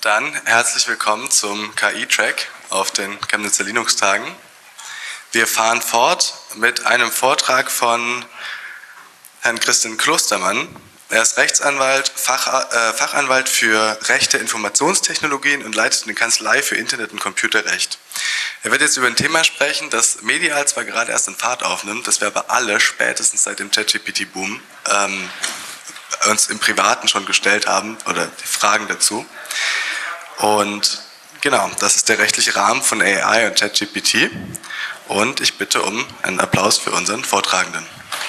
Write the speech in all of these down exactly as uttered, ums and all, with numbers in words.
Dann herzlich willkommen zum K I-Track auf den Chemnitzer Linux-Tagen. Wir fahren fort mit einem Vortrag von Herrn Christian Klostermann. Er ist Rechtsanwalt, Fach, äh, Fachanwalt für Rechte, Informationstechnologien und leitet eine Kanzlei für Internet- und Computerrecht. Er wird jetzt über ein Thema sprechen, das medial zwar gerade erst in Fahrt aufnimmt, das wir aber alle spätestens seit dem ChatGPT-Boom ähm, uns im Privaten schon gestellt haben, oder die Fragen dazu. Und genau, das ist der rechtliche Rahmen von A I und ChatGPT. Und ich bitte um einen Applaus für unseren Vortragenden.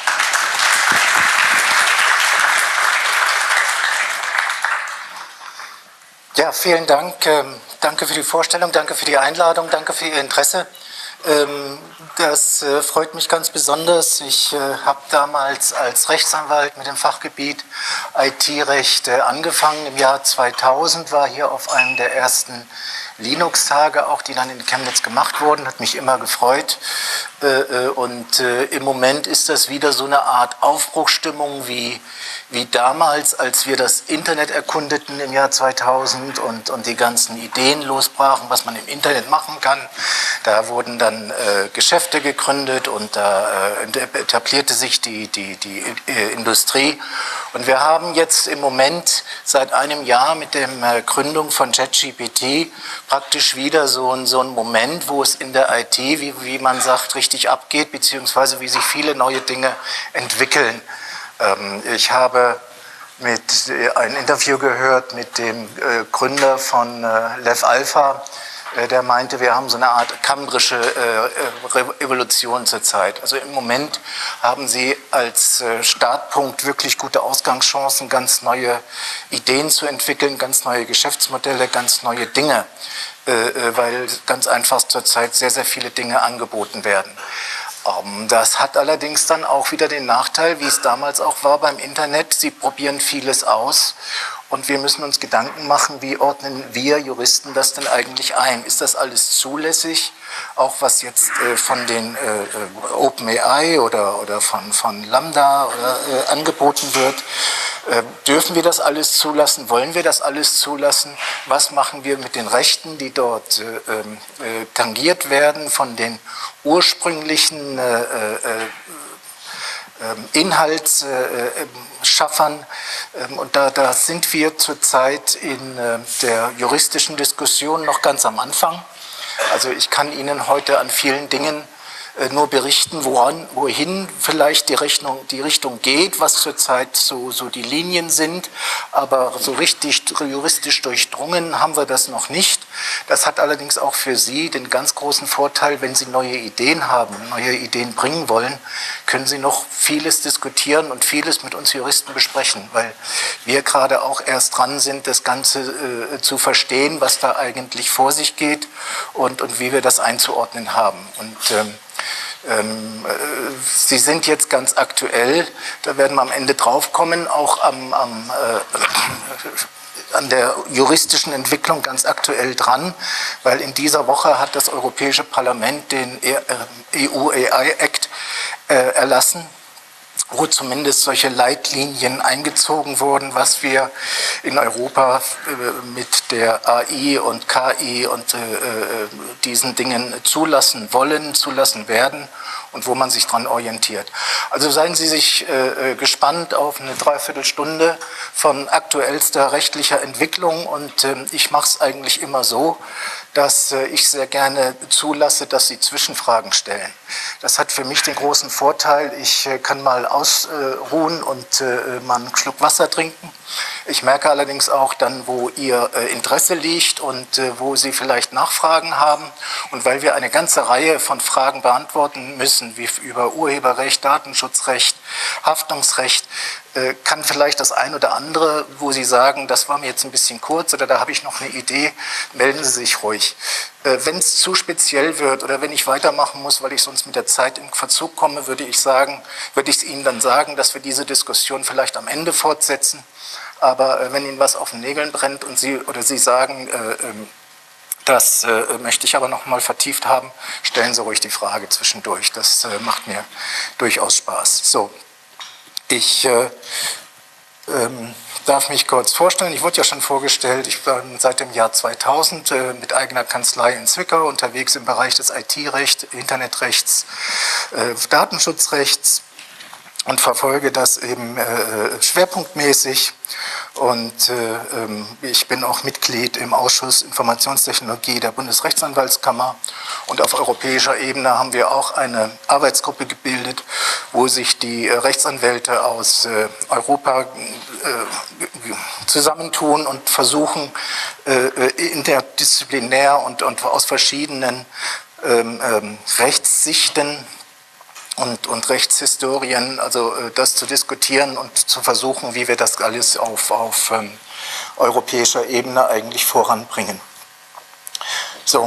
Ja, vielen Dank. Ähm, danke für die Vorstellung, danke für die Einladung, danke für Ihr Interesse. Ähm, das äh, freut mich ganz besonders. Ich äh, habe damals als Rechtsanwalt mit dem Fachgebiet I T-Recht äh, angefangen. Im Jahr zweitausend war hier auf einem der ersten Linux-Tage, auch die dann in Chemnitz gemacht wurden, hat mich immer gefreut. Äh, und äh, im Moment ist das wieder so eine Art Aufbruchsstimmung wie, wie damals, als wir das Internet erkundeten im Jahr zweitausend und, und die ganzen Ideen losbrachen, was man im Internet machen kann. Da wurden dann äh, Geschäfte gegründet und da äh, etablierte sich die, die, die äh, Industrie. Und wir haben jetzt im Moment seit einem Jahr mit der äh, Gründung von ChatGPT praktisch wieder so ein, so ein Moment, wo es in der I T, wie, wie man sagt, richtig abgeht, beziehungsweise wie sich viele neue Dinge entwickeln. Ähm, ich habe mit, äh, ein Interview gehört mit dem äh, Gründer von äh, LevAlpha, der meinte, wir haben so eine Art kambrische äh, Evolution zurzeit. Also im Moment haben Sie als äh, Startpunkt wirklich gute Ausgangschancen, ganz neue Ideen zu entwickeln, ganz neue Geschäftsmodelle, ganz neue Dinge, äh, weil ganz einfach zurzeit sehr, sehr viele Dinge angeboten werden. Um, das hat allerdings dann auch wieder den Nachteil, wie es damals auch war beim Internet, Sie probieren vieles aus. Und wir müssen uns Gedanken machen, wie ordnen wir Juristen das denn eigentlich ein? Ist das alles zulässig? Auch was jetzt äh, von den äh, OpenAI oder, oder von, von Lambda oder, äh, angeboten wird. Äh, dürfen wir das alles zulassen? Wollen wir das alles zulassen? Was machen wir mit den Rechten, die dort äh, äh, tangiert werden von den ursprünglichen äh, äh, Inhaltsschaffern. Und da, da sind wir zurzeit in der juristischen Diskussion noch ganz am Anfang. Also ich kann Ihnen heute an vielen Dingen nur berichten, woran, wohin vielleicht die, Rechnung, die Richtung geht, was zurzeit so, so die Linien sind, aber so richtig juristisch durchdrungen haben wir das noch nicht. Das hat allerdings auch für Sie den ganz großen Vorteil, wenn Sie neue Ideen haben, neue Ideen bringen wollen, können Sie noch vieles diskutieren und vieles mit uns Juristen besprechen, weil wir gerade auch erst dran sind, das Ganze äh, zu verstehen, was da eigentlich vor sich geht und, und wie wir das einzuordnen haben. Und ähm, Ähm, Sie sind jetzt ganz aktuell, da werden wir am Ende drauf kommen, auch am, am, äh, an der juristischen Entwicklung ganz aktuell dran, weil in dieser Woche hat das Europäische Parlament den E U A I Act äh, erlassen, wo zumindest solche Leitlinien eingezogen wurden, was wir in Europa äh, mit der A I und K I und äh, diesen Dingen zulassen wollen, zulassen werden und wo man sich dran orientiert. Also seien Sie sich äh, gespannt auf eine Dreiviertelstunde von aktuellster rechtlicher Entwicklung und äh, ich mache es eigentlich immer so, dass äh, ich sehr gerne zulasse, dass Sie Zwischenfragen stellen. Das hat für mich den großen Vorteil, ich äh, kann mal ausruhen und äh, mal einen Schluck Wasser trinken. Ich merke allerdings auch dann, wo Ihr äh, Interesse liegt und äh, wo Sie vielleicht Nachfragen haben. Und weil wir eine ganze Reihe von Fragen beantworten müssen, wie über Urheberrecht, Datenschutzrecht, Haftungsrecht, äh, kann vielleicht das ein oder andere, wo Sie sagen, das war mir jetzt ein bisschen kurz oder da habe ich noch eine Idee, melden Sie sich ruhig. Äh, wenn es zu speziell wird oder wenn ich weitermachen muss, weil ich sonst mit der Zeit in Verzug komme, würde ich sagen, würde ich Ihnen dann sagen, dass wir diese Diskussion vielleicht am Ende fortsetzen. Aber äh, wenn Ihnen was auf den Nägeln brennt und Sie oder Sie sagen, äh, äh, das äh, möchte ich aber noch mal vertieft haben, stellen Sie ruhig die Frage zwischendurch. Das äh, macht mir durchaus Spaß. So, ich äh, ähm, darf mich kurz vorstellen. Ich wurde ja schon vorgestellt, ich bin seit dem Jahr zweitausend äh, mit eigener Kanzlei in Zwickau unterwegs im Bereich des I T-Rechts, Internetrechts, äh, Datenschutzrechts und verfolge das eben äh, schwerpunktmäßig. Und äh, ähm, ich bin auch Mitglied im Ausschuss Informationstechnologie der Bundesrechtsanwaltskammer. Und auf europäischer Ebene haben wir auch eine Arbeitsgruppe gebildet, wo sich die äh, Rechtsanwälte aus äh, Europa äh, zusammentun und versuchen, äh, interdisziplinär und, und aus verschiedenen ähm, ähm, Rechtssichten Und, und Rechtshistorien, also äh, das zu diskutieren und zu versuchen, wie wir das alles auf, auf ähm, europäischer Ebene eigentlich voranbringen. So,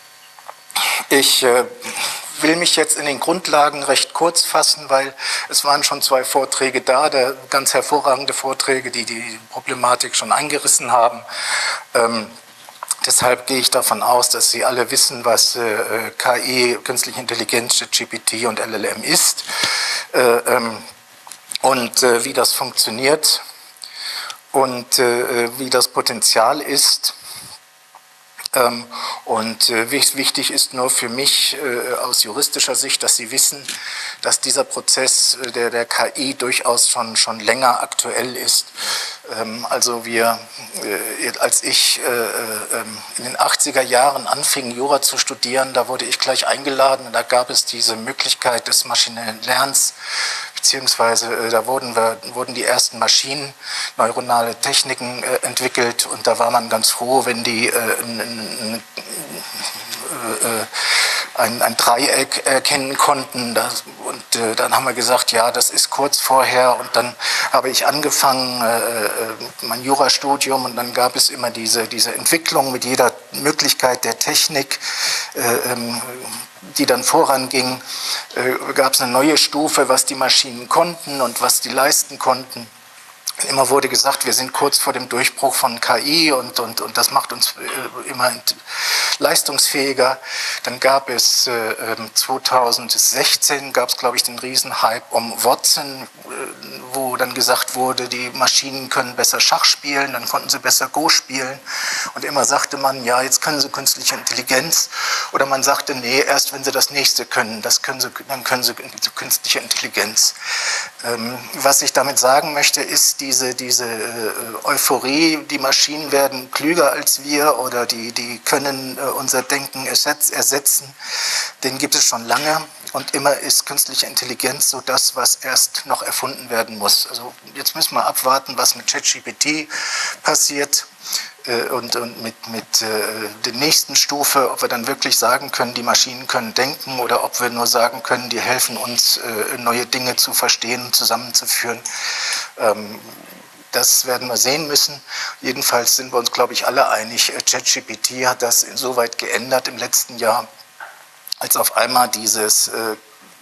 ich äh, will mich jetzt in den Grundlagen recht kurz fassen, weil es waren schon zwei Vorträge da, der, ganz hervorragende Vorträge, die die Problematik schon eingerissen haben. Ähm, Deshalb gehe ich davon aus, dass Sie alle wissen, was äh, K I, Künstliche Intelligenz, G P T und L L M ist äh, ähm, und äh, wie das funktioniert und äh, wie das Potenzial ist. Ähm, und äh, wichtig ist nur für mich äh, aus juristischer Sicht, dass Sie wissen, dass dieser Prozess äh, der, der K I durchaus schon, schon länger aktuell ist. Ähm, also wir, äh, als ich äh, äh, in den achtziger Jahren anfing, Jura zu studieren, da wurde ich gleich eingeladen und da gab es diese Möglichkeit des maschinellen Lernens, beziehungsweise äh, da wurden, wir, wurden die ersten Maschinen, neuronale Techniken äh, entwickelt und da war man ganz froh, wenn die äh, ein, ein, äh, ein, ein Dreieck erkennen konnten. Das, und äh, dann haben wir gesagt, ja, das ist kurz vorher und dann habe ich angefangen, äh, mein Jurastudium und dann gab es immer diese, diese Entwicklung mit jeder Möglichkeit der Technik, äh, ähm, die dann voranging, äh, gab es eine neue Stufe, was die Maschinen konnten und was die leisten konnten. Immer wurde gesagt, wir sind kurz vor dem Durchbruch von K I und, und, und das macht uns äh, immer leistungsfähiger. Dann gab es äh, zweitausendsechzehn, gab es glaube ich den Riesenhype um Watson, äh, wo dann gesagt wurde, die Maschinen können besser Schach spielen, dann konnten sie besser Go spielen. Und immer sagte man, ja, jetzt können sie künstliche Intelligenz. Oder man sagte, nee, erst wenn sie das nächste können, das können sie, dann können sie künstliche Intelligenz. Ähm, was ich damit sagen möchte, ist diese, diese äh, Euphorie, die Maschinen werden klüger als wir oder die, die können äh, unser Denken ersetz, ersetzen, den gibt es schon lange. Und immer ist künstliche Intelligenz so das, was erst noch erfunden werden muss. Also jetzt müssen wir abwarten, was mit ChatGPT passiert äh, und, und mit, mit äh, der nächsten Stufe, ob wir dann wirklich sagen können, die Maschinen können denken oder ob wir nur sagen können, die helfen uns, äh, neue Dinge zu verstehen und zusammenzuführen. Ähm, Das werden wir sehen müssen. Jedenfalls sind wir uns, glaube ich, alle einig, ChatGPT hat das insoweit geändert im letzten Jahr, als auf einmal dieses äh,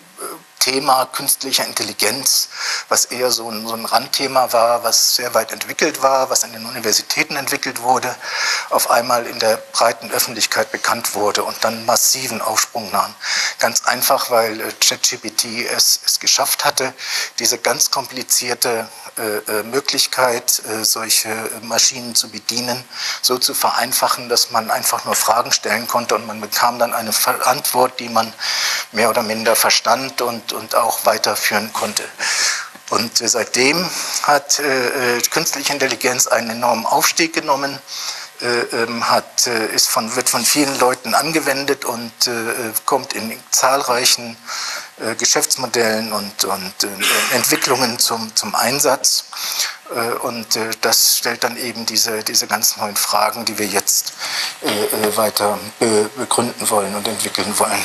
Thema künstlicher Intelligenz, was eher so ein, so ein Randthema war, was sehr weit entwickelt war, was an den Universitäten entwickelt wurde, auf einmal in der breiten Öffentlichkeit bekannt wurde und dann massiven Aufschwung nahm. Ganz einfach, weil äh, ChatGPT es, es geschafft hatte, diese ganz komplizierte äh, Möglichkeit, äh, solche Maschinen zu bedienen, so zu vereinfachen, dass man einfach nur Fragen stellen konnte und man bekam dann eine Antwort, die man mehr oder minder verstand und, und auch weiterführen konnte. Und äh, seitdem hat äh, künstliche Intelligenz einen enormen Aufstieg genommen, äh, ähm, hat, äh, ist von, wird von vielen Leuten angewendet und äh, kommt in zahlreichen äh, Geschäftsmodellen und, und äh, Entwicklungen zum, zum Einsatz. Äh, und äh, das stellt dann eben diese, diese ganz neuen Fragen, die wir jetzt äh, weiter be begründen wollen und entwickeln wollen.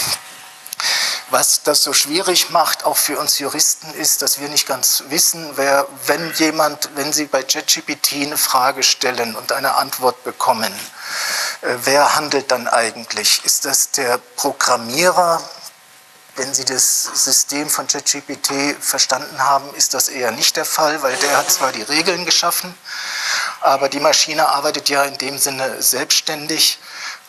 Was das so schwierig macht, auch für uns Juristen, ist, dass wir nicht ganz wissen, wer, wenn jemand, wenn Sie bei ChatGPT eine Frage stellen und eine Antwort bekommen, äh, wer handelt dann eigentlich? Ist das der Programmierer? Wenn Sie das System von ChatGPT verstanden haben, ist das eher nicht der Fall, weil der hat zwar die Regeln geschaffen, aber die Maschine arbeitet ja in dem Sinne selbstständig.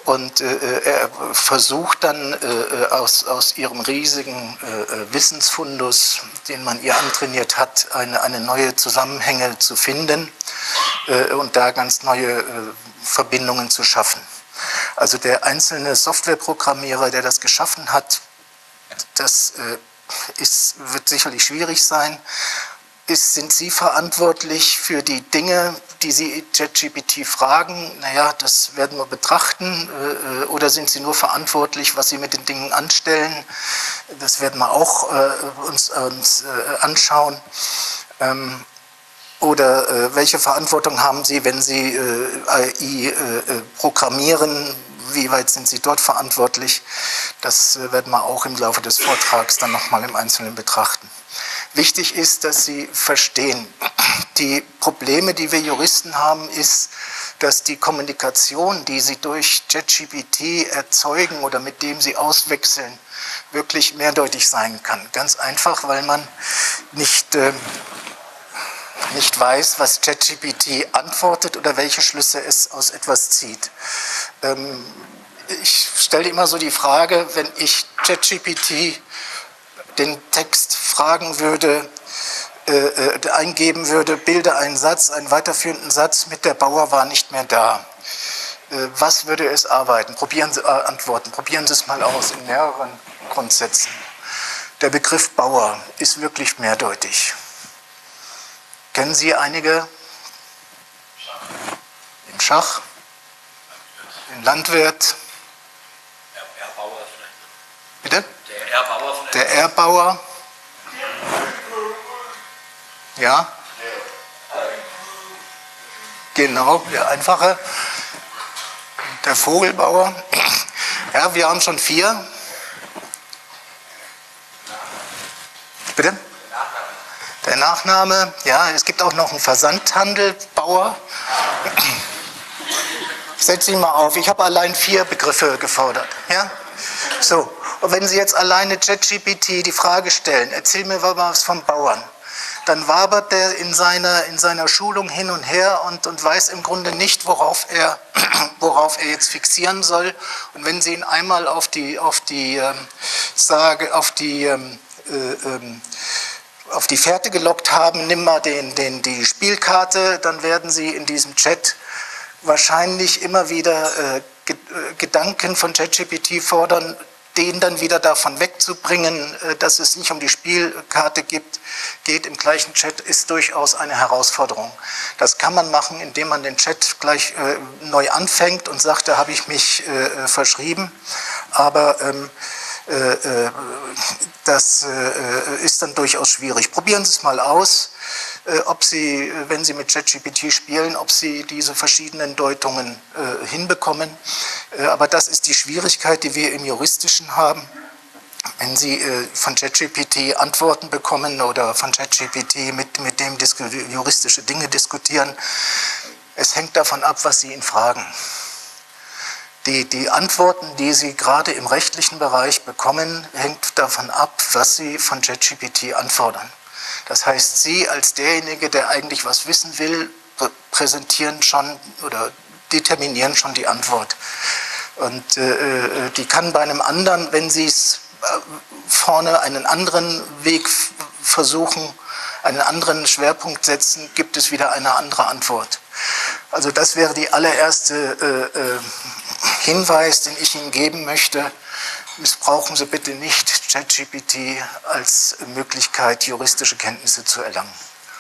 Und äh, er versucht dann äh, aus, aus ihrem riesigen äh, Wissensfundus, den man ihr antrainiert hat, eine, eine neue Zusammenhänge zu finden äh, und da ganz neue äh, Verbindungen zu schaffen. Also der einzelne Softwareprogrammierer, der das geschaffen hat, das äh, ist, wird sicherlich schwierig sein. Ist, sind Sie verantwortlich für die Dinge, die Sie ChatGPT fragen? Naja, das werden wir betrachten. Äh, oder sind Sie nur verantwortlich, was Sie mit den Dingen anstellen? Das werden wir auch äh, uns, uns äh, anschauen. Ähm, oder äh, welche Verantwortung haben Sie, wenn Sie äh, A I äh, programmieren? Wie weit sind Sie dort verantwortlich? Das äh, werden wir auch im Laufe des Vortrags dann nochmal im Einzelnen betrachten. Wichtig ist, dass Sie verstehen, die Probleme, die wir Juristen haben, ist, dass die Kommunikation, die Sie durch ChatGPT erzeugen oder mit dem Sie auswechseln, wirklich mehrdeutig sein kann. Ganz einfach, weil man nicht, äh, nicht weiß, was ChatGPT antwortet oder welche Schlüsse es aus etwas zieht. Ähm, ich stelle immer so die Frage, wenn ich ChatGPT den Text fragen würde, äh, äh, eingeben würde, bilde einen Satz, einen weiterführenden Satz mit der Bauer war nicht mehr da. Äh, was würde es arbeiten? Probieren Sie, äh, antworten. Probieren Sie es mal aus in mehreren Grundsätzen. Der Begriff Bauer ist wirklich mehrdeutig. Kennen Sie einige? Im Schach, den Landwirt. Bitte? Der Erbauer. Der Erbauer. Ja. Genau, der einfache. Der Vogelbauer. Ja, wir haben schon vier. Bitte? Der Nachname. Ja, es gibt auch noch einen Versandhandelbauer. Ich setze ihn mal auf. Ich habe allein vier Begriffe gefordert. Ja? So. Und wenn Sie jetzt alleine ChatGPT die Frage stellen, erzähl mir mal was vom Bauern, dann wabert der in seiner, in seiner Schulung hin und her und, und weiß im Grunde nicht, worauf er, worauf er jetzt fixieren soll. Und wenn Sie ihn einmal auf die, auf die, ähm, sage, auf die, ähm, äh, ähm, auf die Fährte gelockt haben, nimm mal den, den, die Spielkarte, dann werden Sie in diesem Chat wahrscheinlich immer wieder äh, Gedanken von ChatGPT fordern, den dann wieder davon wegzubringen, dass es nicht um die Spielkarte gibt, geht im gleichen Chat, ist durchaus eine Herausforderung. Das kann man machen, indem man den Chat gleich äh, neu anfängt und sagt, da habe ich mich äh, verschrieben. Aber ähm, äh, das äh, ist dann durchaus schwierig. Probieren Sie es mal aus, äh, ob Sie, wenn Sie mit ChatGPT spielen, ob Sie diese verschiedenen Deutungen äh, hinbekommen. Äh, aber das ist die Schwierigkeit, die wir im Juristischen haben. Wenn Sie äh, von ChatGPT Antworten bekommen oder von ChatGPT mit, mit dem juristische Dinge diskutieren, es hängt davon ab, was Sie ihn fragen. Die, die Antworten, die Sie gerade im rechtlichen Bereich bekommen, hängt davon ab, was Sie von ChatGPT anfordern. Das heißt, Sie als derjenige, der eigentlich was wissen will, präsentieren schon oder determinieren schon die Antwort. Und äh, die kann bei einem anderen, wenn Sie es vorne einen anderen Weg versuchen, einen anderen Schwerpunkt setzen, gibt es wieder eine andere Antwort. Also das wäre die allererste äh, äh, Hinweis, den ich Ihnen geben möchte. Missbrauchen Sie bitte nicht ChatGPT als Möglichkeit, juristische Kenntnisse zu erlangen.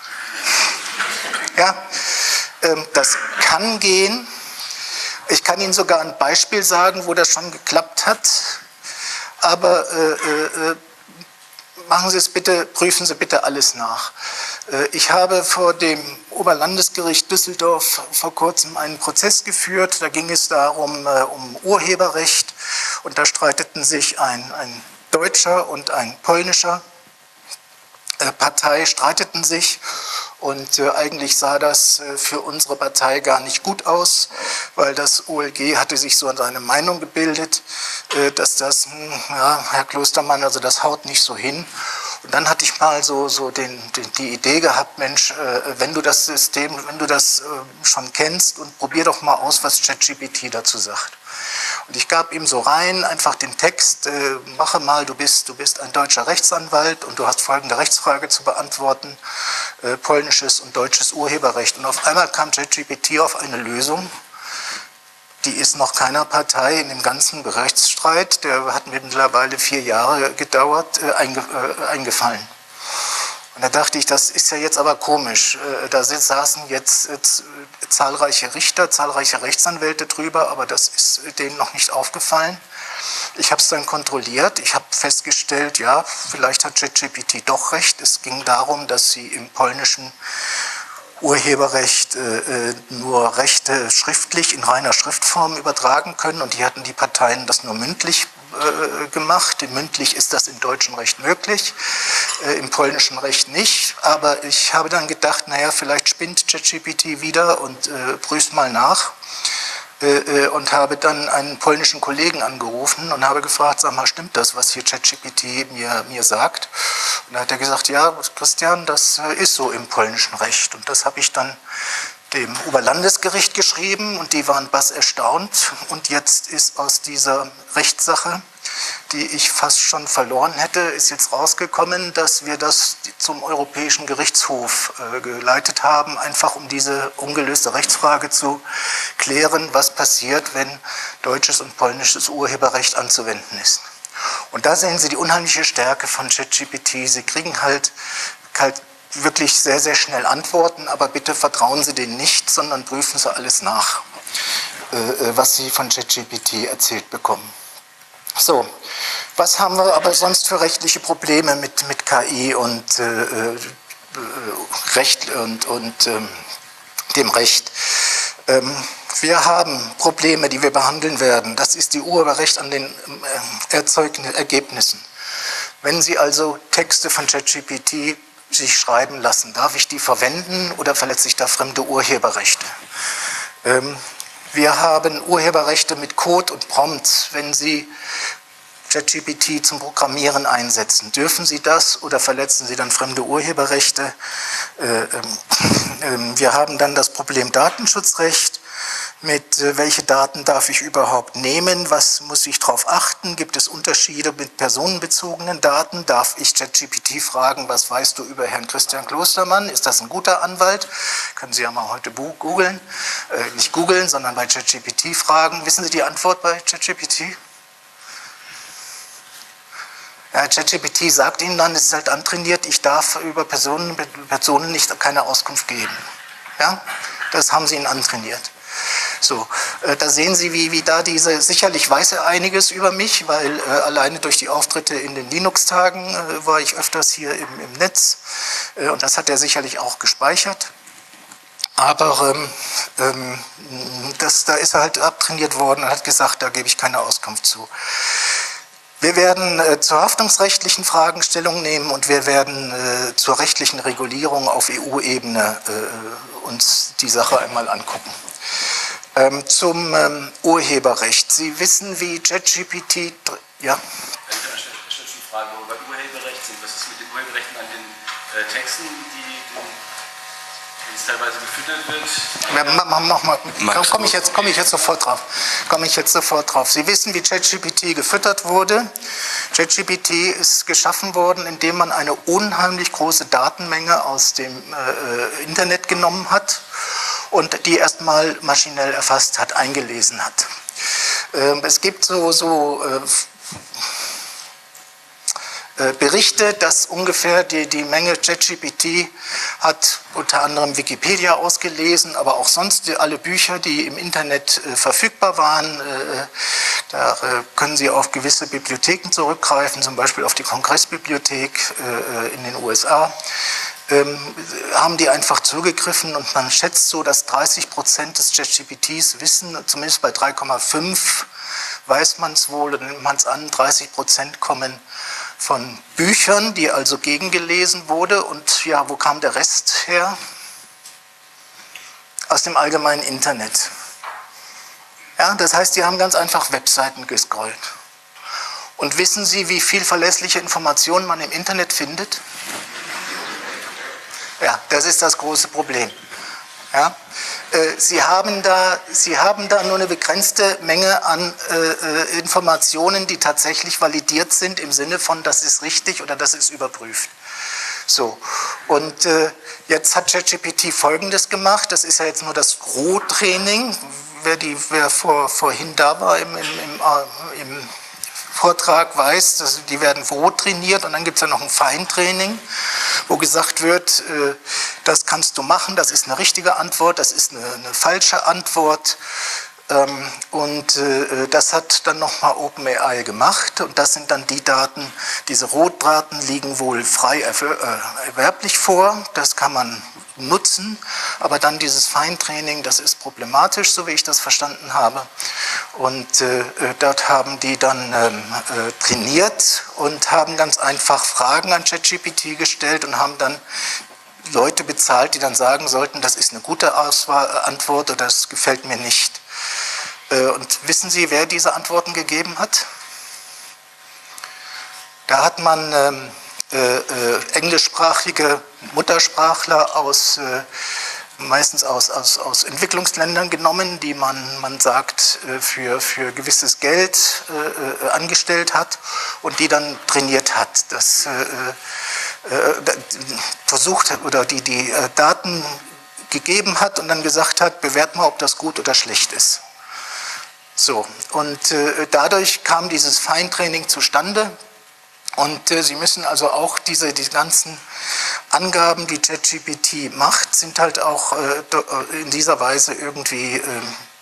Ja, ähm, das kann gehen. Ich kann Ihnen sogar ein Beispiel sagen, wo das schon geklappt hat. Aber äh, äh, machen Sie es bitte, prüfen Sie bitte alles nach. Äh, ich habe vor dem Oberlandesgericht Düsseldorf vor kurzem einen Prozess geführt. Da ging es darum, äh, um Urheberrecht. Und da streiteten sich ein, ein deutscher und ein polnischer äh, Partei, streiteten sich. Und äh, eigentlich sah das äh, für unsere Partei gar nicht gut aus, weil das O L G hatte sich so seine Meinung gebildet, äh, dass das, mh, ja, Herr Klostermann, also das haut nicht so hin. Und dann hatte ich mal so, so den, den, die Idee gehabt, Mensch, äh, wenn du das System, wenn du das äh, schon kennst, und probier doch mal aus, was ChatGPT dazu sagt. Und ich gab ihm so rein, einfach den Text, äh, mache mal, du bist, du bist ein deutscher Rechtsanwalt und du hast folgende Rechtsfrage zu beantworten, äh, polnisches und deutsches Urheberrecht. Und auf einmal kam ChatGPT auf eine Lösung, die ist noch keiner Partei in dem ganzen Rechtsstreit, der hat mittlerweile vier Jahre gedauert, äh, einge, äh, eingefallen. Und da dachte ich, das ist ja jetzt aber komisch. Da saßen jetzt zahlreiche Richter, zahlreiche Rechtsanwälte drüber, aber das ist denen noch nicht aufgefallen. Ich habe es dann kontrolliert. Ich habe festgestellt, ja, vielleicht hat ChatGPT doch recht. Es ging darum, dass sie im polnischen Urheberrecht äh, nur Rechte schriftlich in reiner Schriftform übertragen können und die hatten die Parteien das nur mündlich äh, gemacht. Mündlich ist das im deutschen Recht möglich, äh, im polnischen Recht nicht. Aber ich habe dann gedacht, naja, vielleicht spinnt ChatGPT wieder und äh, prüft mal nach. Und habe dann einen polnischen Kollegen angerufen und habe gefragt, sag mal, stimmt das, was hier ChatGPT mir, mir sagt? Und da hat er gesagt, ja, Christian, das ist so im polnischen Recht. Und das habe ich dann dem Oberlandesgericht geschrieben und die waren bass erstaunt. Und jetzt ist aus dieser Rechtssache, die ich fast schon verloren hätte, ist jetzt rausgekommen, dass wir das zum Europäischen Gerichtshof äh, geleitet haben, einfach um diese ungelöste Rechtsfrage zu klären, was passiert, wenn deutsches und polnisches Urheberrecht anzuwenden ist. Und da sehen Sie die unheimliche Stärke von ChatGPT. Sie kriegen halt, halt wirklich sehr, sehr schnell Antworten, aber bitte vertrauen Sie denen nicht, sondern prüfen Sie alles nach, äh, was Sie von ChatGPT erzählt bekommen. So, was haben wir aber sonst für rechtliche Probleme mit, mit K I und äh, äh, Recht und, und ähm, dem Recht? Ähm, wir haben Probleme, die wir behandeln werden. Das ist die Urheberrecht an den äh, erzeugten Ergebnissen. Wenn Sie also Texte von ChatGPT sich schreiben lassen, darf ich die verwenden oder verletze ich da fremde Urheberrechte? Ähm, Wir haben Urheberrechte mit Code und Prompts. Wenn Sie ChatGPT zum Programmieren einsetzen, dürfen Sie das oder verletzen Sie dann fremde Urheberrechte? Äh, äh, wir haben dann das Problem Datenschutzrecht. Mit äh, welche Daten darf ich überhaupt nehmen? Was muss ich darauf achten? Gibt es Unterschiede mit personenbezogenen Daten? Darf ich ChatGPT fragen, was weißt du über Herrn Christian Klostermann? Ist das ein guter Anwalt? Können Sie ja mal heute googeln. Äh, nicht googeln, sondern bei ChatGPT fragen. Wissen Sie die Antwort bei ChatGPT? Ja, ChatGPT sagt Ihnen dann, es ist halt antrainiert, ich darf über Personen, Personen nicht keine Auskunft geben. Ja? Das haben Sie Ihnen antrainiert. So, äh, da sehen Sie, wie, wie da diese, sicherlich weiß er einiges über mich, weil äh, alleine durch die Auftritte in den Linux-Tagen äh, war ich öfters hier im, im Netz äh, und das hat er sicherlich auch gespeichert. Aber ähm, ähm, das, da ist er halt abtrainiert worden und hat gesagt, da gebe ich keine Auskunft zu. Wir werden äh, zu haftungsrechtlichen Fragen Stellung nehmen und wir werden äh, zur rechtlichen Regulierung auf E U-Ebene äh, uns die Sache einmal angucken. Ähm, zum ähm, Urheberrecht. Sie wissen, wie ChatGPT... Ja? Ich habe eine Frage, wo wir Urheberrecht sind. Was ist mit den Urheberrechten an den äh, Texten, die jetzt teilweise gefüttert wird? Ja, mach, mach mal. Komme komm ich, jetzt, komm ich jetzt sofort drauf. Komme ich jetzt sofort drauf. Sie wissen, wie ChatGPT gefüttert wurde. ChatGPT ist geschaffen worden, indem man eine unheimlich große Datenmenge aus dem äh, Internet genommen hat und die erstmal maschinell erfasst hat, eingelesen hat. Ähm, es gibt so, so äh, Berichte, dass ungefähr die, die Menge ChatGPT hat unter anderem Wikipedia ausgelesen, aber auch sonst alle Bücher, die im Internet äh, verfügbar waren. Äh, da äh, können Sie auf gewisse Bibliotheken zurückgreifen, zum Beispiel auf die Kongressbibliothek äh, in den U S A. Ähm, haben die einfach zugegriffen und man schätzt so, dass dreißig Prozent des ChatGPTs wissen, zumindest bei drei Komma fünf weiß man es wohl, nimmt man es an, dreißig Prozent kommen von Büchern, die also gegengelesen wurde. Und ja, wo kam der Rest her? Aus dem allgemeinen Internet. Ja, das heißt, die haben ganz einfach Webseiten gescrollt. Und wissen Sie, wie viel verlässliche Informationen man im Internet findet? Ja, das ist das große Problem. Ja? Äh, Sie haben da, Sie haben da nur eine begrenzte Menge an äh, Informationen, die tatsächlich validiert sind, im Sinne von, das ist richtig oder das ist überprüft. So, und äh, jetzt hat ChatGPT Folgendes gemacht, das ist ja jetzt nur das Rohtraining, wer, die, wer vor, vorhin da war im, im, im, äh, im Vortrag weiß, dass die werden roh trainiert und dann gibt es ja noch ein Feintraining, wo gesagt wird, äh, das kannst du machen, das ist eine richtige Antwort, das ist eine, eine falsche Antwort. Ähm, und äh, das hat dann nochmal OpenAI gemacht und das sind dann die Daten, diese Rohdaten liegen wohl frei erwerblich vor, das kann man nutzen, aber dann dieses Feintraining, das ist problematisch, so wie ich das verstanden habe. Und äh, dort haben die dann ähm, äh, trainiert und haben ganz einfach Fragen an ChatGPT gestellt und haben dann Leute bezahlt, die dann sagen sollten, das ist eine gute Auswahl, Antwort oder das gefällt mir nicht. Äh, und wissen Sie, wer diese Antworten gegeben hat? Da hat man ähm, äh, äh, englischsprachige Muttersprachler aus, äh, meistens aus, aus, aus Entwicklungsländern genommen, die man, man sagt, äh, für, für gewisses Geld äh, angestellt hat und die dann trainiert hat. Das äh, äh, versucht oder die, die äh, Daten gegeben hat und dann gesagt hat, bewert mal, ob das gut oder schlecht ist. So, und äh, dadurch kam dieses Feintraining zustande. Und äh, Sie müssen also auch diese die ganzen Angaben, die ChatGPT macht, sind halt auch äh, in dieser Weise irgendwie, äh,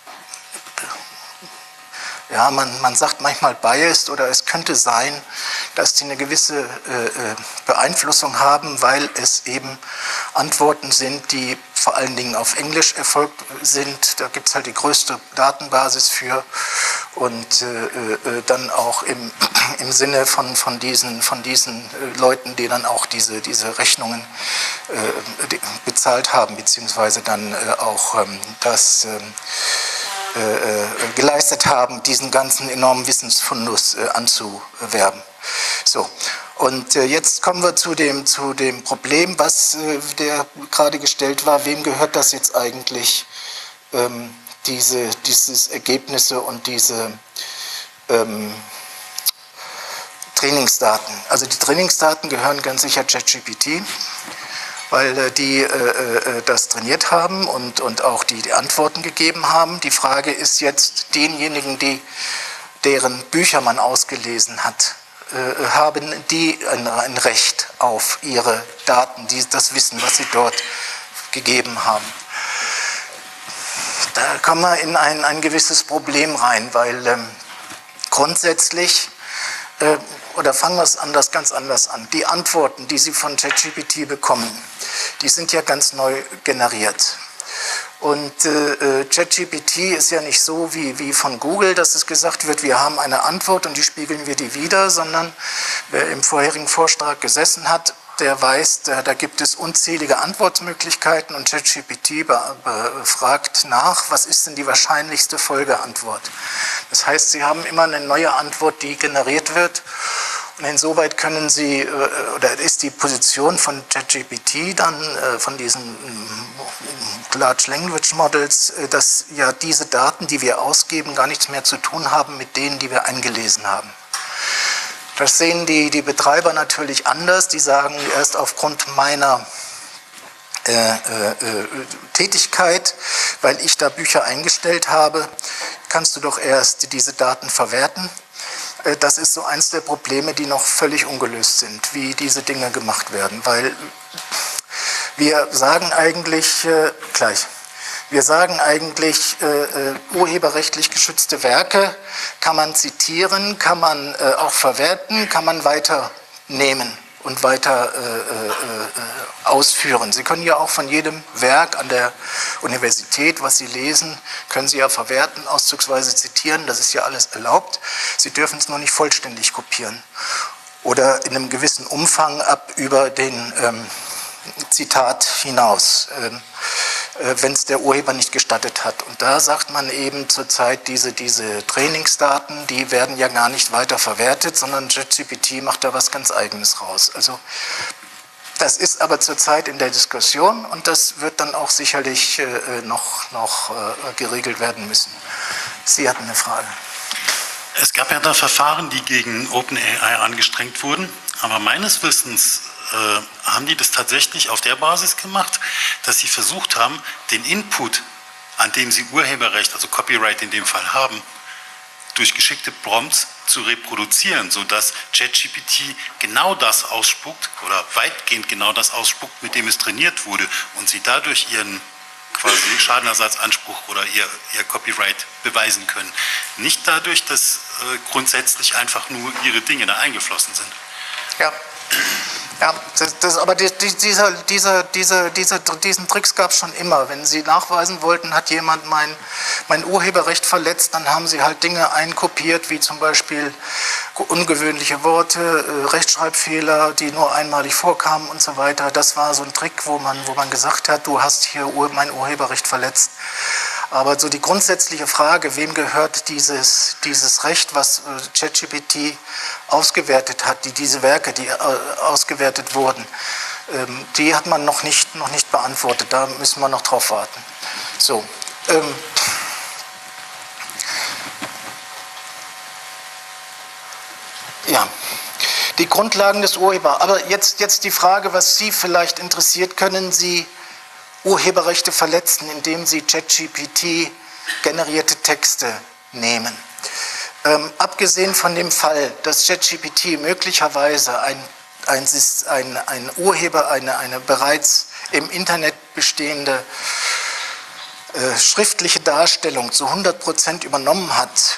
ja, man, man sagt manchmal biased oder es könnte sein, dass die eine gewisse äh, Beeinflussung haben, weil es eben Antworten sind, die vor allen Dingen auf Englisch erfolgt sind. Da gibt es halt die größte Datenbasis für und äh, äh, dann auch im, im Sinne von, von diesen, von diesen äh, Leuten, die dann auch diese, diese Rechnungen äh, die bezahlt haben, beziehungsweise dann äh, auch ähm, das äh, äh, geleistet haben, diesen ganzen enormen Wissensfundus äh, anzuwerben. So. Und äh, jetzt kommen wir zu dem, zu dem Problem, was äh, der gerade gestellt war, wem gehört das jetzt eigentlich, ähm, diese dieses Ergebnisse und diese ähm, Trainingsdaten. Also die Trainingsdaten gehören ganz sicher ChatGPT, weil äh, die äh, das trainiert haben und, und auch die, die Antworten gegeben haben. Die Frage ist jetzt, denjenigen, die, deren Bücher man ausgelesen hat, äh, haben die ein, ein Recht auf ihre Daten, die, das Wissen, was sie dort gegeben haben. Da kommen wir in ein, ein gewisses Problem rein, weil ähm, grundsätzlich, äh, oder fangen wir es anders, ganz anders an, die Antworten, die Sie von ChatGPT bekommen, die sind ja ganz neu generiert. Und äh, ChatGPT ist ja nicht so wie, wie von Google, dass es gesagt wird, wir haben eine Antwort und die spiegeln wir die wieder, sondern wer im vorherigen Vortrag gesessen hat, der weiß, da, da gibt es unzählige Antwortmöglichkeiten und ChatGPT fragt nach, was ist denn die wahrscheinlichste Folgeantwort. Das heißt, Sie haben immer eine neue Antwort, die generiert wird. Und insoweit können Sie, oder ist die Position von ChatGPT dann, von diesen Large Language Models, dass ja diese Daten, die wir ausgeben, gar nichts mehr zu tun haben mit denen, die wir eingelesen haben. Das sehen die, die Betreiber natürlich anders. Die sagen, erst aufgrund meiner äh, äh, Tätigkeit, weil ich da Bücher eingestellt habe, kannst du doch erst diese Daten verwerten. Äh, das ist so eins der Probleme, die noch völlig ungelöst sind, wie diese Dinge gemacht werden. Weil wir sagen eigentlich, äh, gleich, wir sagen eigentlich, äh, urheberrechtlich geschützte Werke kann man zitieren, kann man äh, auch verwerten, kann man weiternehmen und weiter äh, äh, ausführen. Sie können ja auch von jedem Werk an der Universität, was Sie lesen, können Sie ja verwerten, auszugsweise zitieren, das ist ja alles erlaubt. Sie dürfen es nur nicht vollständig kopieren oder in einem gewissen Umfang ab über den ähm, Zitat hinaus. Ähm, wenn es der Urheber nicht gestattet hat. Und da sagt man eben zurzeit, diese, diese Trainingsdaten, die werden ja gar nicht weiter verwertet, sondern ChatGPT macht da was ganz Eigenes raus. Also Das ist aber zurzeit in der Diskussion und das wird dann auch sicherlich äh, noch, noch äh, geregelt werden müssen. Sie hatten eine Frage. Es gab ja da Verfahren, die gegen OpenAI angestrengt wurden, aber meines Wissens äh, haben die das tatsächlich auf der Basis gemacht, dass sie versucht haben, den Input, an dem sie Urheberrecht, also Copyright in dem Fall haben, durch geschickte Prompts zu reproduzieren, sodass ChatGPT genau das ausspuckt oder weitgehend genau das ausspuckt, mit dem es trainiert wurde und sie dadurch ihren quasi Schadenersatzanspruch oder ihr, ihr Copyright beweisen können. Nicht dadurch, dass äh, grundsätzlich einfach nur ihre Dinge da eingeflossen sind. Ja. Ja, das, das, aber die, die, dieser, dieser, dieser, dieser, diesen Tricks gab es schon immer. Wenn Sie nachweisen wollten, hat jemand mein, mein Urheberrecht verletzt, dann haben Sie halt Dinge einkopiert, wie zum Beispiel ungewöhnliche Worte, äh, Rechtschreibfehler, die nur einmalig vorkamen und so weiter. Das war so ein Trick, wo man, wo man gesagt hat, du hast hier Ur, mein Urheberrecht verletzt. Aber so die grundsätzliche Frage, wem gehört dieses, dieses Recht, was ChatGPT ausgewertet hat, die, diese Werke, die ausgewertet wurden, ähm, die hat man noch nicht, noch nicht beantwortet. Da müssen wir noch drauf warten. So. Ähm, ja. Die Grundlagen des Urheber. Aber jetzt, jetzt die Frage, was Sie vielleicht interessiert, können Sie Urheberrechte verletzen, indem Sie ChatGPT generierte Texte nehmen. Ähm, abgesehen von dem Fall, dass ChatGPT möglicherweise ein, ein, ein, ein Urheber, eine, eine bereits im Internet bestehende äh, schriftliche Darstellung zu hundert Prozent übernommen hat,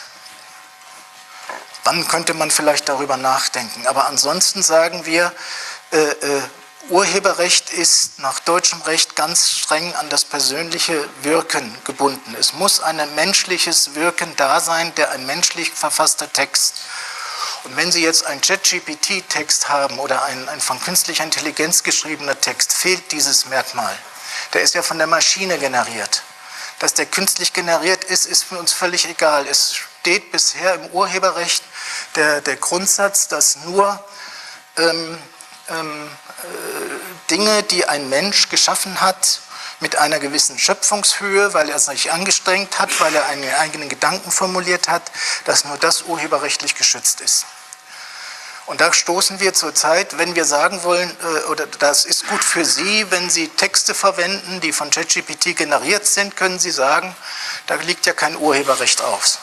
dann könnte man vielleicht darüber nachdenken. Aber ansonsten sagen wir, äh, äh, Urheberrecht ist nach deutschem Recht ganz streng an das persönliche Wirken gebunden. Es muss ein menschliches Wirken da sein, der ein menschlich verfasster Text. Und wenn Sie jetzt einen ChatGPT-Text haben oder ein, ein von künstlicher Intelligenz geschriebener Text, fehlt dieses Merkmal. Der ist ja von der Maschine generiert. Dass der künstlich generiert ist, ist für uns völlig egal. Es steht bisher im Urheberrecht der, der Grundsatz, dass nur ähm, ähm, äh, Dinge, die ein Mensch geschaffen hat, mit einer gewissen Schöpfungshöhe, weil er sich angestrengt hat, weil er einen eigenen Gedanken formuliert hat, dass nur das urheberrechtlich geschützt ist. Und da stoßen wir zurzeit, wenn wir sagen wollen, äh, oder das ist gut für Sie, wenn Sie Texte verwenden, die von ChatGPT generiert sind, können Sie sagen, da liegt ja kein Urheberrecht aus.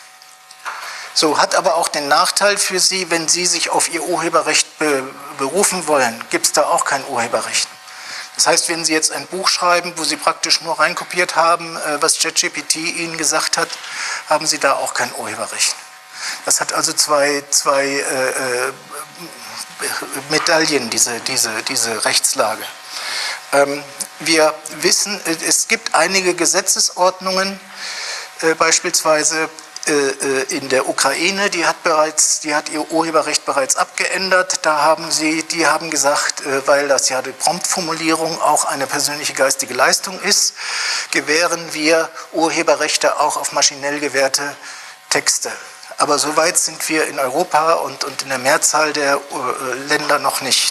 So, hat aber auch den Nachteil für Sie, wenn Sie sich auf Ihr Urheberrecht be berufen wollen, gibt es da auch kein Urheberrecht. Das heißt, wenn Sie jetzt ein Buch schreiben, wo Sie praktisch nur reinkopiert haben, äh, was ChatGPT Ihnen gesagt hat, haben Sie da auch kein Urheberrecht. Das hat also zwei, zwei äh, Medaillen, diese, diese, diese Rechtslage. Ähm, wir wissen, es gibt einige Gesetzesordnungen, äh, beispielsweise in der Ukraine, die hat bereits, die hat ihr Urheberrecht bereits abgeändert. Da haben sie, die haben gesagt, weil das ja die Promptformulierung auch eine persönliche geistige Leistung ist, gewähren wir Urheberrechte auch auf maschinell gewährte Texte. Aber so weit sind wir in Europa und, und in der Mehrzahl der Länder noch nicht.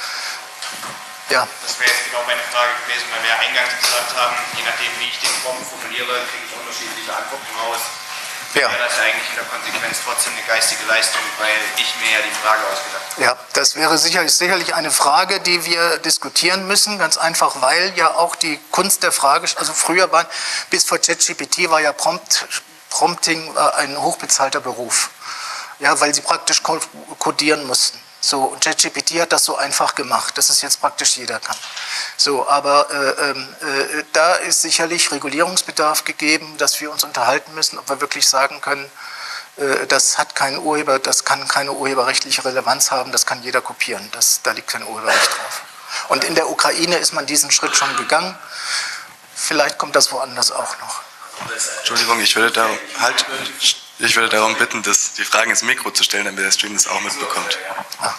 Ja. Das wäre jetzt genau meine Frage gewesen, weil wir ja eingangs gesagt haben, je nachdem, wie ich den Prompt formuliere, kriege ich unterschiedliche Antworten raus. Ja. Wäre das eigentlich in der Konsequenz trotzdem eine geistige Leistung, weil ich mir ja die Frage ausgedacht habe? Ja, das wäre sicherlich, sicherlich eine Frage, die wir diskutieren müssen, ganz einfach, weil ja auch die Kunst der Frage, also früher war, bis vor ChatGPT war ja Prompt, Prompting ein hochbezahlter Beruf, ja, weil sie praktisch codieren mussten. So, und ChatGPT hat das so einfach gemacht, dass es jetzt praktisch jeder kann. So, aber äh, äh, da ist sicherlich Regulierungsbedarf gegeben, dass wir uns unterhalten müssen, ob wir wirklich sagen können, äh, das hat keinen Urheber, das kann keine urheberrechtliche Relevanz haben, das kann jeder kopieren, das, da liegt kein Urheberrecht drauf. Und in der Ukraine ist man diesen Schritt schon gegangen, vielleicht kommt das woanders auch noch. Entschuldigung, ich würde darum, halt, ich würde darum bitten, dass die Fragen ins Mikro zu stellen, damit der Stream das auch mitbekommt. Ja.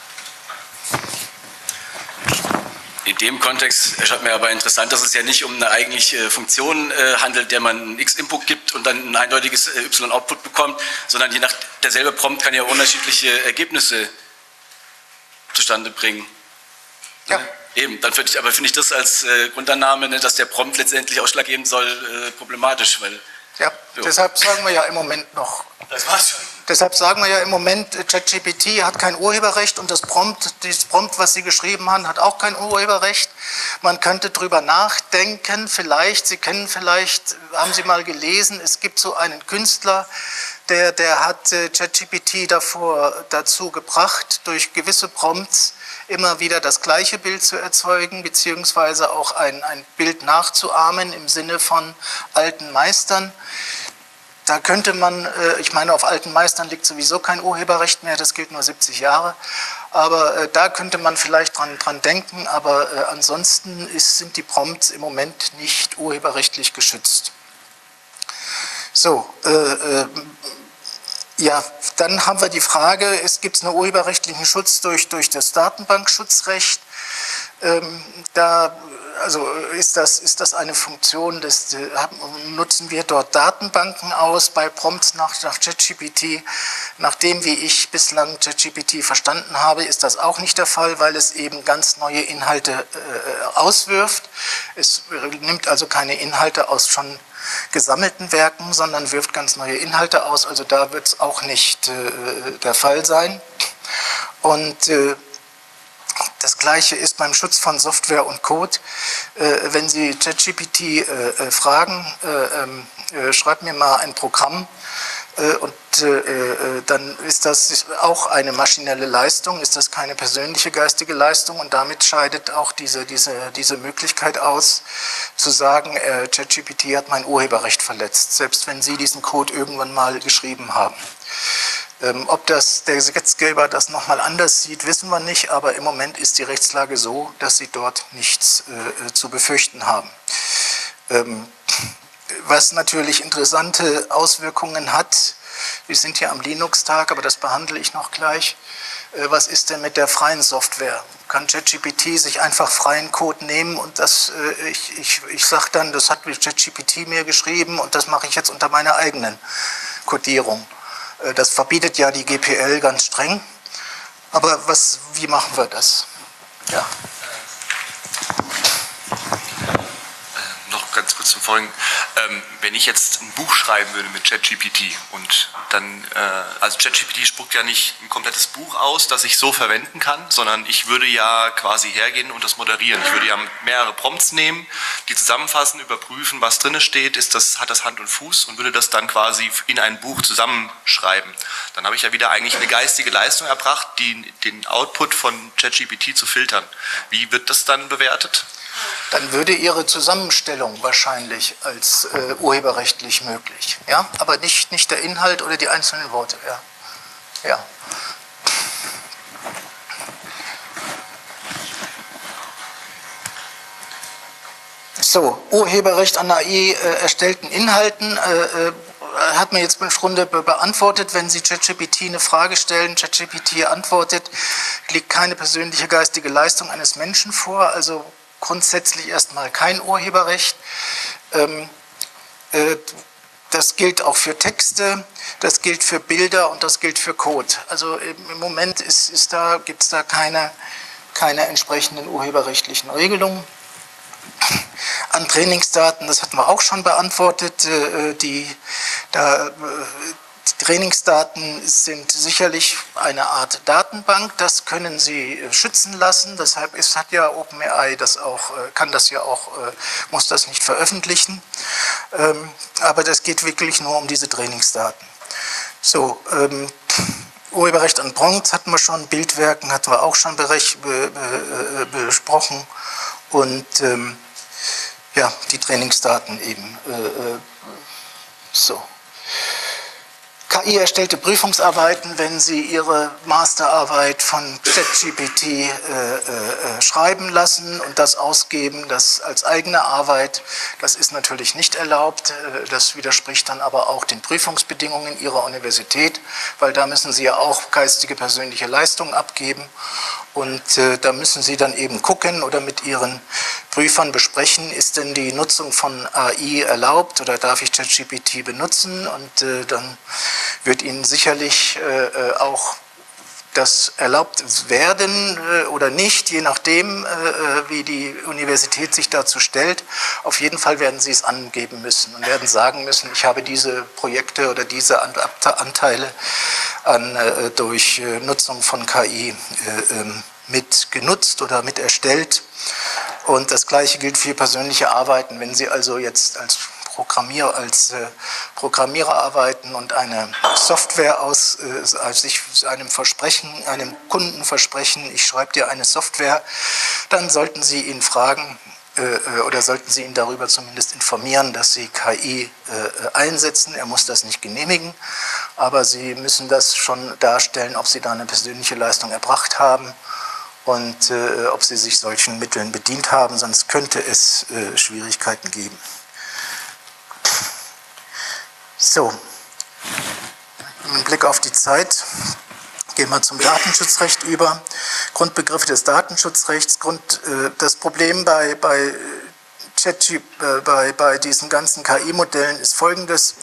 In dem Kontext erscheint mir aber interessant, dass es ja nicht um eine eigentliche Funktion äh, handelt, der man ein X-Input gibt und dann ein eindeutiges äh, Y-Output bekommt, sondern je nach derselbe Prompt kann ja unterschiedliche Ergebnisse zustande bringen. Ja. Eben, dann finde ich, aber finde ich das als äh, Grundannahme, ne, dass der Prompt letztendlich ausschlaggebend soll, äh, problematisch, weil... Ja, jo. Deshalb sagen wir ja im Moment noch. Das war's schon. Deshalb sagen wir ja im Moment, ChatGPT hat kein Urheberrecht und das Prompt, das Prompt, was Sie geschrieben haben, hat auch kein Urheberrecht. Man könnte drüber nachdenken, vielleicht, Sie kennen vielleicht, haben Sie mal gelesen, es gibt so einen Künstler, der, der hat ChatGPT davor dazu gebracht, durch gewisse Prompts immer wieder das gleiche Bild zu erzeugen, beziehungsweise auch ein, ein Bild nachzuahmen im Sinne von alten Meistern. Da könnte man, ich meine, auf alten Meistern liegt sowieso kein Urheberrecht mehr, das gilt nur siebzig Jahre, aber da könnte man vielleicht dran, dran denken, aber ansonsten ist, sind die Prompts im Moment nicht urheberrechtlich geschützt. So, äh, äh, ja, dann haben wir die Frage, es gibt einen urheberrechtlichen Schutz durch, durch das Datenbankschutzrecht. Ähm, da also ist das, ist das eine Funktion, des, nutzen wir dort Datenbanken aus bei Prompts nach, nach ChatGPT. Nachdem, wie ich bislang ChatGPT verstanden habe, ist das auch nicht der Fall, weil es eben ganz neue Inhalte äh, auswirft. Es nimmt also keine Inhalte aus schon gesammelten Werken, sondern wirft ganz neue Inhalte aus. Also da wird es auch nicht äh, der Fall sein. Und äh, das Gleiche ist beim Schutz von Software und Code. Äh, wenn Sie ChatGPT äh, fragen, äh, äh, schreib mir mal ein Programm, äh, und äh, dann ist das auch eine maschinelle Leistung, ist das keine persönliche geistige Leistung, und damit scheidet auch diese, diese, diese Möglichkeit aus, zu sagen, äh, ChatGPT hat mein Urheberrecht verletzt, selbst wenn Sie diesen Code irgendwann mal geschrieben haben. Ähm, ob das, der Gesetzgeber das nochmal anders sieht, wissen wir nicht, aber im Moment ist die Rechtslage so, dass Sie dort nichts äh, zu befürchten haben. Ähm, was natürlich interessante Auswirkungen hat, wir sind hier am Linux-Tag, aber das behandle ich noch gleich, äh, was ist denn mit der freien Software? Kann ChatGPT sich einfach freien Code nehmen und das, äh, ich, ich, ich sage dann, das hat ChatGPT mir geschrieben und das mache ich jetzt unter meiner eigenen Codierung. Das verbietet ja die G P L ganz streng. Aber was, wie machen wir das? Ja. Äh, noch ganz kurz zum Folgenden. Ähm, wenn ich jetzt ein Buch schreiben würde mit ChatGPT und dann, äh, also ChatGPT spuckt ja nicht ein komplettes Buch aus, das ich so verwenden kann, sondern ich würde ja quasi hergehen und das moderieren. Ich würde ja mehrere Prompts nehmen, die zusammenfassen, überprüfen, was drin steht, ist das, hat das Hand und Fuß, und würde das dann quasi in ein Buch zusammenschreiben. Dann habe ich ja wieder eigentlich eine geistige Leistung erbracht, die, den Output von ChatGPT zu filtern. Wie wird das dann bewertet? Dann würde Ihre Zusammenstellung wahrscheinlich als äh, urheberrechtlich möglich. Ja? Aber nicht, nicht der Inhalt oder die einzelnen Worte. Ja. Ja. So, Urheberrecht an A I äh, erstellten Inhalten äh, äh, hat man jetzt im Grunde be beantwortet. Wenn Sie ChatGPT eine Frage stellen, ChatGPT antwortet, liegt keine persönliche geistige Leistung eines Menschen vor, also grundsätzlich erstmal kein Urheberrecht. Ähm, äh, das gilt auch für Texte, das gilt für Bilder und das gilt für Code. Also im Moment ist, ist da, gibt es da keine, keine entsprechenden urheberrechtlichen Regelungen. An Trainingsdaten, das hatten wir auch schon beantwortet, äh, die, da, äh, die Trainingsdaten sind sicherlich eine Art Datenbank, das können Sie schützen lassen, deshalb ist, hat ja OpenAI das auch, kann das ja auch, muss das nicht veröffentlichen, ähm, aber das geht wirklich nur um diese Trainingsdaten. So, ähm, Urheberrecht an Prompts hatten wir schon, Bildwerken hatten wir auch schon berech, be, be, besprochen, und ähm, ja, die Trainingsdaten eben. Äh, so. K I erstellte Prüfungsarbeiten, wenn Sie Ihre Masterarbeit von ChatGPT äh, äh, schreiben lassen und das ausgeben, das als eigene Arbeit, das ist natürlich nicht erlaubt. Das widerspricht dann aber auch den Prüfungsbedingungen Ihrer Universität, weil da müssen Sie ja auch geistige persönliche Leistungen abgeben. Und äh, da müssen Sie dann eben gucken oder mit Ihren Prüfern besprechen, ist denn die Nutzung von A I erlaubt oder darf ich ChatGPT benutzen? Und äh, dann wird Ihnen sicherlich äh, auch das erlaubt werden oder nicht, je nachdem, wie die Universität sich dazu stellt. Auf jeden Fall werden sie es angeben müssen und werden sagen müssen, ich habe diese Projekte oder diese Anteile an, durch Nutzung von K I mit genutzt oder mit erstellt. Und das Gleiche gilt für persönliche Arbeiten. Wenn Sie also jetzt als Programmierer, als äh, Programmierer arbeiten und eine Software aus, äh, als sich einem Versprechen, einem Kunden versprechen, ich schreibe dir eine Software, dann sollten Sie ihn fragen äh, oder sollten Sie ihn darüber zumindest informieren, dass Sie K I äh, einsetzen. Er muss das nicht genehmigen, aber Sie müssen das schon darstellen, ob Sie da eine persönliche Leistung erbracht haben und äh, ob Sie sich solchen Mitteln bedient haben, sonst könnte es äh, Schwierigkeiten geben. So, mit Blick auf die Zeit gehen wir zum Datenschutzrecht über. Grundbegriffe des Datenschutzrechts. Grund, äh, das Problem bei, bei, ChatG, äh, bei, bei diesen ganzen K I-Modellen ist folgendes.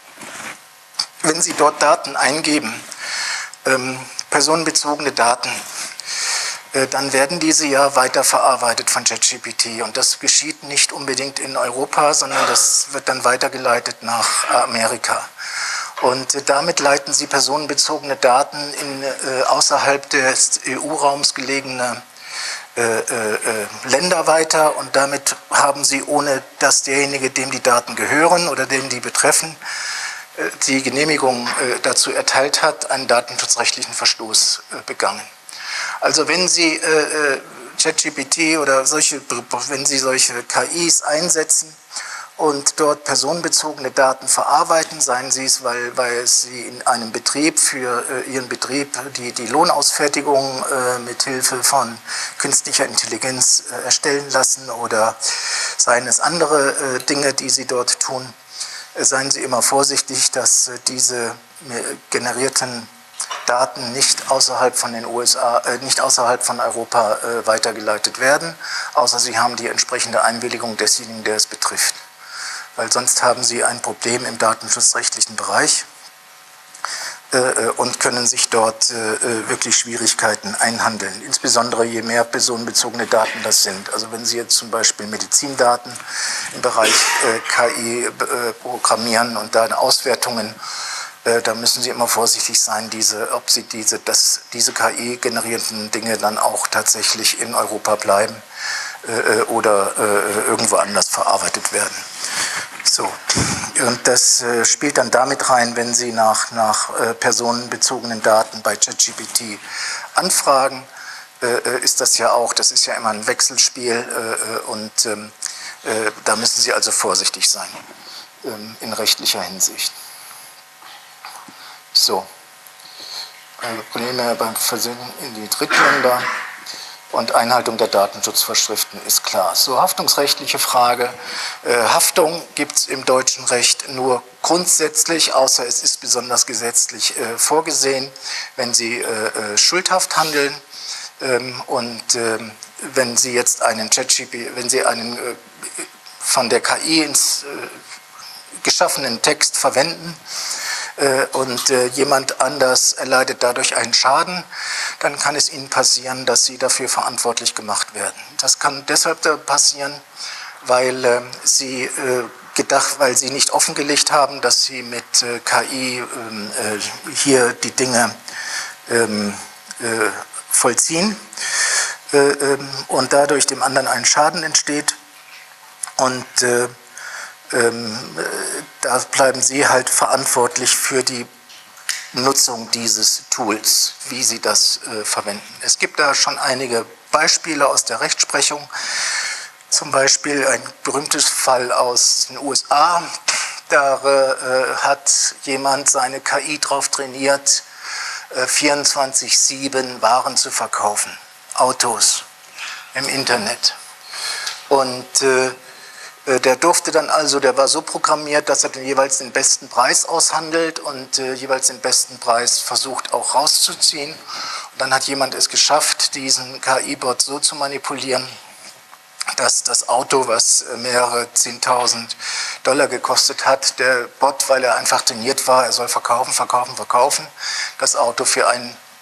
Wenn Sie dort Daten eingeben, ähm, personenbezogene Daten, äh, dann werden diese ja weiterverarbeitet von ChatGPT. Und das geschieht nicht unbedingt in Europa, sondern das wird dann weitergeleitet nach Amerika. Und äh, damit leiten Sie personenbezogene Daten in äh, außerhalb des E U-Raums gelegene äh, äh, Länder weiter. Und damit haben Sie, ohne dass derjenige, dem die Daten gehören oder dem die betreffen, äh, die Genehmigung äh, dazu erteilt hat, einen datenschutzrechtlichen Verstoß äh, begangen. Also wenn Sie äh, ChatGPT oder solche, wenn Sie solche K Is einsetzen und dort personenbezogene Daten verarbeiten, seien Sie es, weil, weil Sie in einem Betrieb für äh, Ihren Betrieb die, die Lohnausfertigung äh, mit Hilfe von künstlicher Intelligenz äh, erstellen lassen oder seien es andere äh, Dinge, die Sie dort tun, äh, seien Sie immer vorsichtig, dass äh, diese äh, generierten Daten nicht außerhalb von den U S A, äh, nicht außerhalb von Europa äh, weitergeleitet werden, außer Sie haben die entsprechende Einwilligung desjenigen, der es betrifft. Weil sonst haben Sie ein Problem im datenschutzrechtlichen Bereich äh, und können sich dort äh, wirklich Schwierigkeiten einhandeln. Insbesondere je mehr personenbezogene Daten das sind. Also wenn Sie jetzt zum Beispiel Medizindaten im Bereich äh, K I äh, programmieren und da Auswertungen, da müssen Sie immer vorsichtig sein, diese, ob Sie diese, dass diese K I-generierten Dinge dann auch tatsächlich in Europa bleiben äh, oder äh, irgendwo anders verarbeitet werden. So. Und das äh, spielt dann damit rein, wenn Sie nach, nach äh, personenbezogenen Daten bei ChatGPT anfragen, äh, ist das ja auch, das ist ja immer ein Wechselspiel äh, und ähm, äh, da müssen Sie also vorsichtig sein ähm, in rechtlicher Hinsicht. So, Probleme beim Versenden in die Drittländer und Einhaltung der Datenschutzvorschriften ist klar. So, haftungsrechtliche Frage. Äh, Haftung gibt es im deutschen Recht nur grundsätzlich, außer es ist besonders gesetzlich äh, vorgesehen, wenn Sie äh, schuldhaft handeln ähm, und äh, wenn Sie jetzt einen ChatGPT, wenn Sie einen äh, von der K I ins äh, geschaffenen Text verwenden, und äh, jemand anders erleidet dadurch einen Schaden, dann kann es Ihnen passieren, dass Sie dafür verantwortlich gemacht werden. Das kann deshalb passieren, weil äh, Sie äh, gedacht, weil Sie nicht offengelegt haben, dass Sie mit äh, K I äh, hier die Dinge ähm, äh, vollziehen äh, äh, und dadurch dem anderen ein Schaden entsteht und äh, Ähm, da bleiben Sie halt verantwortlich für die Nutzung dieses Tools, wie Sie das äh, verwenden. Es gibt da schon einige Beispiele aus der Rechtsprechung, zum Beispiel ein berühmtes Fall aus den U S A. Da äh, hat jemand seine K I drauf trainiert, äh, vierundzwanzig sieben Waren zu verkaufen, Autos im Internet. Und äh, Der durfte dann also, der war so programmiert, dass er dann jeweils den besten Preis aushandelt und äh, jeweils den besten Preis versucht auch rauszuziehen. Und dann hat jemand es geschafft, diesen K I-Bot so zu manipulieren, dass das Auto, was mehrere zehntausend Dollar gekostet hat, der Bot, weil er einfach trainiert war, er soll verkaufen, verkaufen, verkaufen, das Auto für ein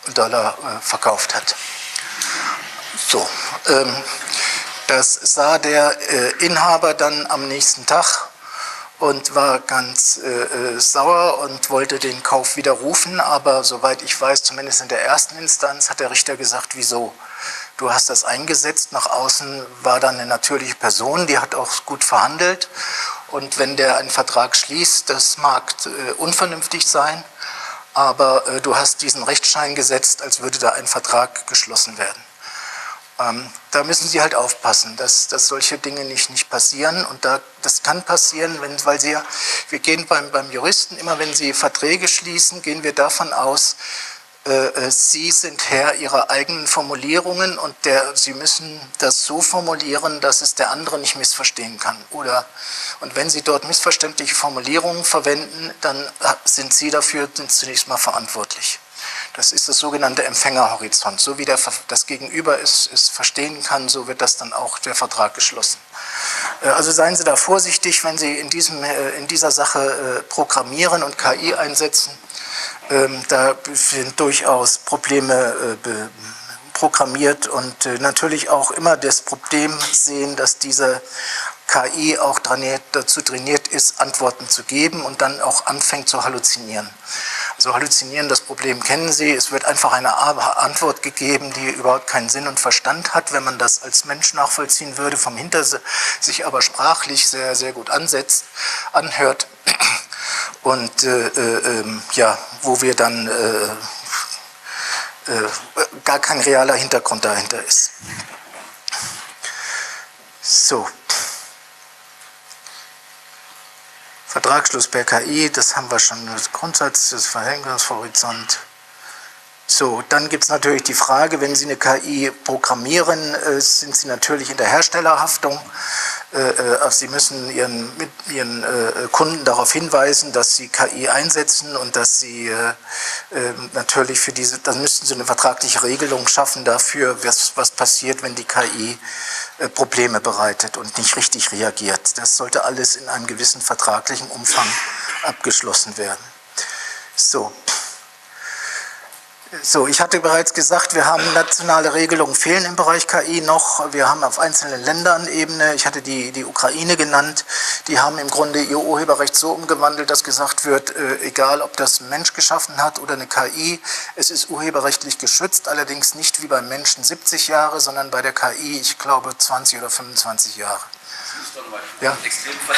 Dollar äh, verkauft hat. So, ähm, das sah der äh, Inhaber dann am nächsten Tag und war ganz äh, sauer und wollte den Kauf widerrufen, aber soweit ich weiß, zumindest in der ersten Instanz, hat der Richter gesagt, wieso? Du hast das eingesetzt, nach außen war dann eine natürliche Person, die hat auch gut verhandelt und wenn der einen Vertrag schließt, das mag äh, unvernünftig sein, aber äh, du hast diesen Rechtsschein gesetzt, als würde da ein Vertrag geschlossen werden. Ähm, da müssen Sie halt aufpassen, dass, dass solche Dinge nicht, nicht passieren. Und da, das kann passieren, wenn, weil Sie ja, wir gehen beim, beim Juristen, immer wenn Sie Verträge schließen, gehen wir davon aus, äh, Sie sind Herr Ihrer eigenen Formulierungen und der, Sie müssen das so formulieren, dass es der andere nicht missverstehen kann. Oder, und wenn Sie dort missverständliche Formulierungen verwenden, dann sind Sie dafür sind zunächst mal verantwortlich. Das ist das sogenannte Empfängerhorizont. So wie der, das Gegenüber es, es verstehen kann, so wird das dann auch der Vertrag geschlossen. Also seien Sie da vorsichtig, wenn Sie in, diesem, in dieser Sache programmieren und K I einsetzen. Da sind durchaus Probleme programmiert und natürlich auch immer das Problem sehen, dass diese K I auch trainiert, dazu trainiert ist, Antworten zu geben und dann auch anfängt zu halluzinieren. Also halluzinieren, das Problem kennen Sie, es wird einfach eine Antwort gegeben, die überhaupt keinen Sinn und Verstand hat, wenn man das als Mensch nachvollziehen würde, vom Hinter sich aber sprachlich sehr, sehr gut ansetzt, anhört und äh, äh, ja, wo wir dann äh, äh, gar kein realer Hintergrund dahinter ist. So. Vertragsschluss per K I, das haben wir schon, das Grundsatz, das Verhängnishorizont. So, dann gibt es natürlich die Frage, wenn Sie eine K I programmieren, äh, sind Sie natürlich in der Herstellerhaftung. Äh, äh, Sie müssen Ihren, mit Ihren äh, Kunden darauf hinweisen, dass Sie K I einsetzen und dass Sie äh, äh, natürlich für diese, dann müssten Sie eine vertragliche Regelung schaffen dafür, was, was passiert, wenn die K I äh, Probleme bereitet und nicht richtig reagiert. Das sollte alles in einem gewissen vertraglichen Umfang abgeschlossen werden. So. So, ich hatte bereits gesagt, wir haben nationale Regelungen fehlen im Bereich K I noch. Wir haben auf einzelnen Ländern Ebene, ich hatte die, die Ukraine genannt, die haben im Grunde ihr Urheberrecht so umgewandelt, dass gesagt wird, äh, egal ob das ein Mensch geschaffen hat oder eine K I, es ist urheberrechtlich geschützt, allerdings nicht wie beim Menschen siebzig Jahre, sondern bei der K I, ich glaube, zwanzig oder fünfundzwanzig Jahre. Das ist doch mal ja. Ein Extremfall.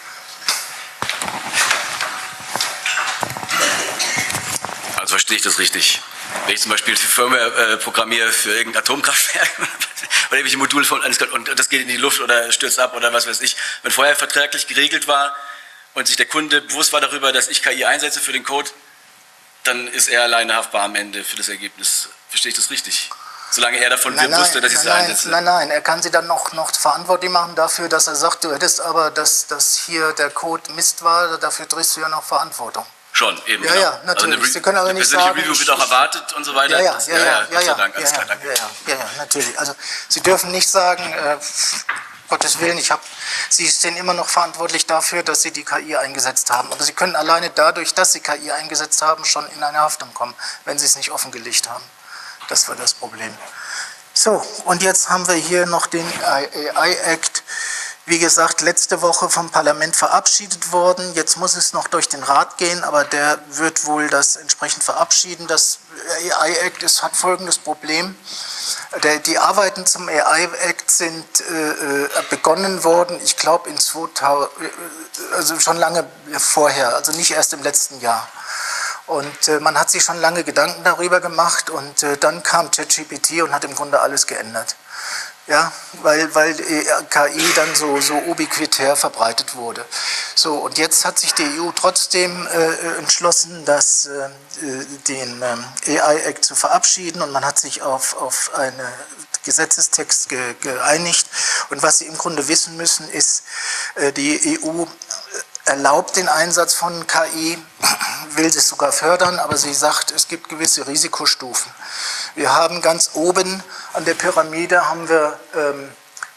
Also verstehe ich das richtig? Wenn ich zum Beispiel für Firmware äh, programmiere für irgendein Atomkraftwerk oder irgendwelche Module von, und das geht in die Luft oder stürzt ab oder was weiß ich, wenn vorher vertraglich geregelt war und sich der Kunde bewusst war darüber, dass ich K I einsetze für den Code, dann ist er alleine haftbar am Ende für das Ergebnis. Verstehe ich das richtig? Solange er davon nein, wusste, dass ich es einsetze. Nein, nein, er kann Sie dann noch, noch verantwortlich machen dafür, dass er sagt, du hättest aber, dass, dass hier der Code Mist war, dafür trägst du ja noch Verantwortung. Schon, eben, ja, genau. ja, natürlich. Also Sie können aber nicht sagen... Review wird auch erwartet und so weiter. Ja, ja, das, ja, ja, ja, ja, Dank, ja, alles ja, klar, danke. ja, ja, ja, natürlich. Also Sie dürfen nicht sagen, äh, Gottes Willen, ich hab, Sie sind immer noch verantwortlich dafür, dass Sie die K I eingesetzt haben. Aber Sie können alleine dadurch, dass Sie K I eingesetzt haben, schon in eine Haftung kommen, wenn Sie es nicht offengelegt haben. Das war das Problem. So, und jetzt haben wir hier noch den A I-Act. Wie gesagt, letzte Woche vom Parlament verabschiedet worden. Jetzt muss es noch durch den Rat gehen, aber der wird wohl das entsprechend verabschieden. Das A I-Act ist, hat folgendes Problem. Der, die Arbeiten zum A I-Act sind äh, begonnen worden, ich glaube, in zweitausend, also schon lange vorher, also nicht erst im letzten Jahr. Und äh, man hat sich schon lange Gedanken darüber gemacht und äh, dann kam ChatGPT und hat im Grunde alles geändert. Ja, weil, weil K I dann so, so ubiquitär verbreitet wurde. So, und jetzt hat sich die E U trotzdem äh, entschlossen, das, äh, den äh, A I-Act zu verabschieden und man hat sich auf, auf einen Gesetzestext ge, geeinigt. Und was Sie im Grunde wissen müssen, ist, äh, die E U erlaubt den Einsatz von K I, will es sogar fördern, aber sie sagt, es gibt gewisse Risikostufen. Wir haben ganz oben an der Pyramide haben wir ähm,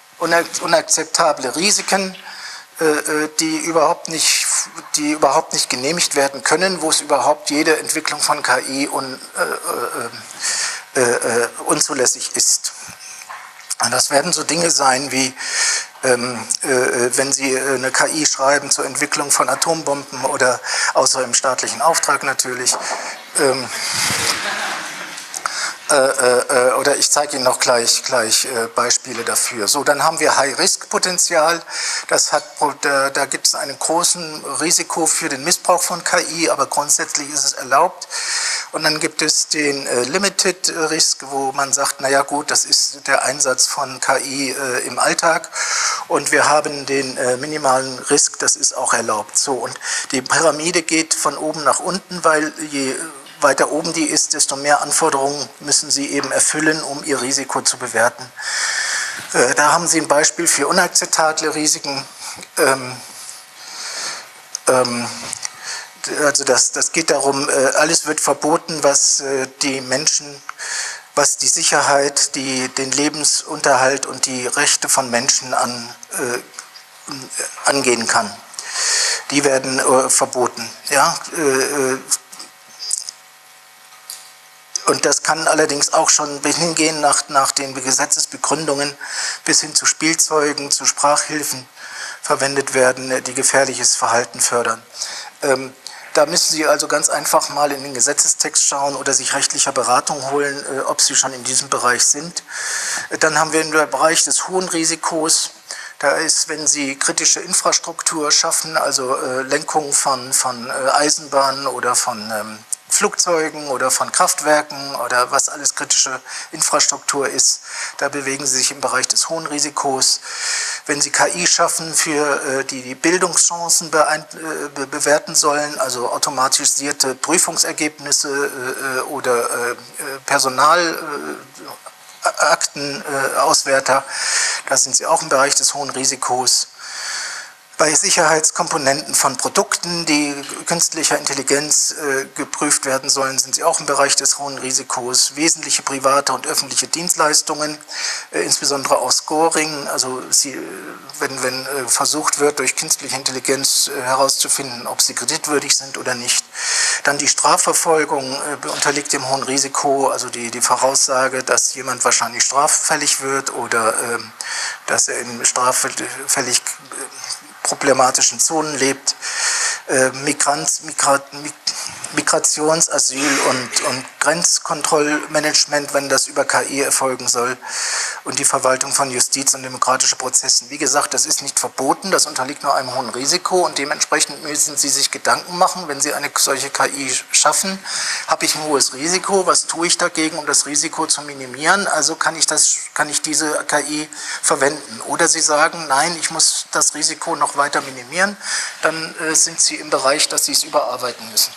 unakzeptable Risiken, äh, die, überhaupt nicht, die überhaupt nicht genehmigt werden können, wo es überhaupt jede Entwicklung von K I un, äh, äh, äh, äh, unzulässig ist. Und das werden so Dinge sein wie, ähm, äh, wenn Sie eine K I schreiben zur Entwicklung von Atombomben oder außer im staatlichen Auftrag natürlich. Ähm, Äh, äh, oder ich zeige Ihnen noch gleich, gleich äh, Beispiele dafür. So, dann haben wir High-Risk-Potenzial. Das hat, da, da gibt es einen großen Risiko für den Missbrauch von K I, aber grundsätzlich ist es erlaubt. Und dann gibt es den äh, Limited Risk, wo man sagt, naja gut, das ist der Einsatz von K I äh, im Alltag. Und wir haben den äh, minimalen Risk, das ist auch erlaubt. So, und die Pyramide geht von oben nach unten, weil je weiter oben die ist, desto mehr Anforderungen müssen Sie eben erfüllen, um Ihr Risiko zu bewerten. Äh, da haben Sie ein Beispiel für unakzeptable Risiken. Ähm, ähm, also das, das geht darum, äh, alles wird verboten, was äh, die Menschen, was die Sicherheit, die, den Lebensunterhalt und die Rechte von Menschen an, äh, angehen kann. Die werden äh, verboten. Ja, äh, Und das kann allerdings auch schon hingehen nach, nach den Gesetzesbegründungen bis hin zu Spielzeugen, zu Sprachhilfen verwendet werden, die gefährliches Verhalten fördern. Ähm, da müssen Sie also ganz einfach mal in den Gesetzestext schauen oder sich rechtlicher Beratung holen, äh, ob Sie schon in diesem Bereich sind. Dann haben wir den Bereich des hohen Risikos. Da ist, wenn Sie kritische Infrastruktur schaffen, also äh, Lenkung von, von äh, Eisenbahnen oder von ähm, Flugzeugen oder von Kraftwerken oder was alles kritische Infrastruktur ist, da bewegen Sie sich im Bereich des hohen Risikos. Wenn Sie K I schaffen, für äh, die die Bildungschancen beein, äh, bewerten sollen, also automatisierte Prüfungsergebnisse äh, oder äh, Personal äh, Aktenauswärter, da sind Sie auch im Bereich des hohen Risikos. Bei Sicherheitskomponenten von Produkten, die künstlicher Intelligenz äh, geprüft werden sollen, sind Sie auch im Bereich des hohen Risikos. Wesentliche private und öffentliche Dienstleistungen, äh, insbesondere auch Scoring, also Sie, wenn, wenn äh, versucht wird, durch künstliche Intelligenz äh, herauszufinden, ob sie kreditwürdig sind oder nicht. Dann die Strafverfolgung äh, unterliegt dem hohen Risiko, also die, die Voraussage, dass jemand wahrscheinlich straffällig wird oder äh, dass er in straffällig äh, problematischen Zonen lebt, äh, Migrants, Migra, Migrations-, Asyl- und, und Grenzkontrollmanagement, wenn das über K I erfolgen soll, und die Verwaltung von Justiz und demokratischen Prozessen. Wie gesagt, das ist nicht verboten, das unterliegt nur einem hohen Risiko und dementsprechend müssen Sie sich Gedanken machen, wenn Sie eine solche K I schaffen, habe ich ein hohes Risiko, was tue ich dagegen, um das Risiko zu minimieren, also kann ich, das, kann ich diese K I verwenden. Oder Sie sagen, nein, ich muss das Risiko noch weiter minimieren, dann äh, sind Sie im Bereich, dass Sie es überarbeiten müssen.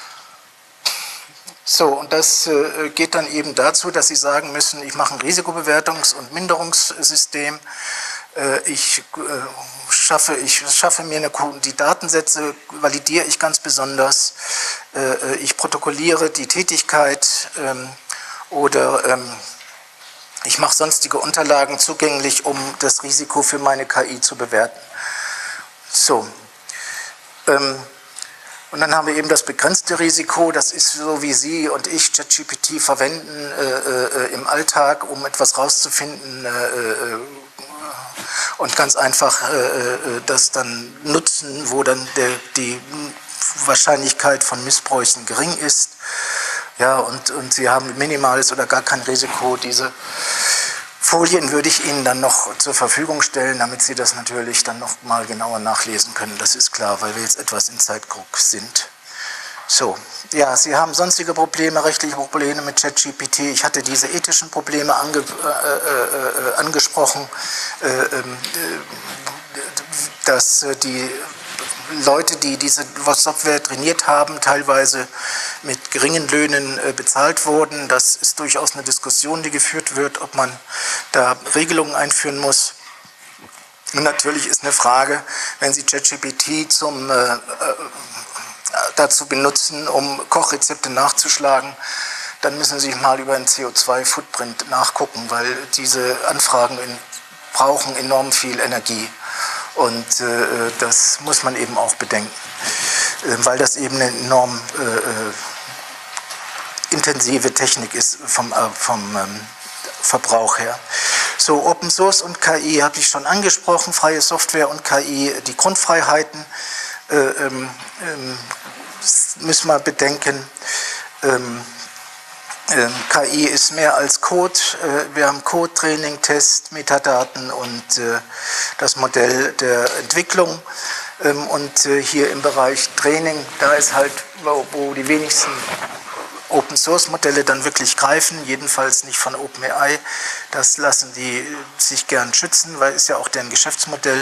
So, und das äh, geht dann eben dazu, dass Sie sagen müssen, ich mache ein Risikobewertungs- und Minderungssystem, äh, ich, äh, schaffe, ich schaffe mir eine, die Datensätze, validiere ich ganz besonders, äh, ich protokolliere die Tätigkeit ähm, oder ähm, ich mache sonstige Unterlagen zugänglich, um das Risiko für meine K I zu bewerten. So. Ähm, Und dann haben wir eben das begrenzte Risiko, das ist so, wie Sie und ich ChatGPT verwenden äh, äh, im Alltag, um etwas rauszufinden äh, äh, und ganz einfach äh, äh, das dann nutzen, wo dann der, die Wahrscheinlichkeit von Missbräuchen gering ist. Ja, und, und Sie haben minimales oder gar kein Risiko. Diese Folien würde ich Ihnen dann noch zur Verfügung stellen, damit Sie das natürlich dann noch mal genauer nachlesen können. Das ist klar, weil wir jetzt etwas in Zeitdruck sind. So, ja, Sie haben sonstige Probleme, rechtliche Probleme mit ChatGPT. Ich hatte diese ethischen Probleme ange, äh, äh, angesprochen, äh, äh, dass die Leute, die diese Software trainiert haben, teilweise mit geringen Löhnen äh, bezahlt wurden. Das ist durchaus eine Diskussion, die geführt wird, ob man da Regelungen einführen muss. Und natürlich ist eine Frage, wenn Sie ChatGPT zum, äh, äh, dazu benutzen, um Kochrezepte nachzuschlagen, dann müssen Sie mal über einen C O zwei Footprint nachgucken, weil diese Anfragen in, brauchen enorm viel Energie. Und äh, das muss man eben auch bedenken, äh, weil das eben eine enorm äh, intensive Technik ist vom, äh, vom ähm, Verbrauch her. So, Open Source und K I habe ich schon angesprochen, freie Software und K I, die Grundfreiheiten äh, ähm, ähm, müssen wir bedenken. Ähm, ähm, K I ist mehr als Code. Äh, wir haben Code, Training, Test, Metadaten und äh, das Modell der Entwicklung. Ähm, und äh, hier im Bereich Training, da ist halt, wo, wo die wenigsten Open-Source-Modelle dann wirklich greifen, jedenfalls nicht von OpenAI. Das lassen die sich gern schützen, weil ist ja auch deren Geschäftsmodell.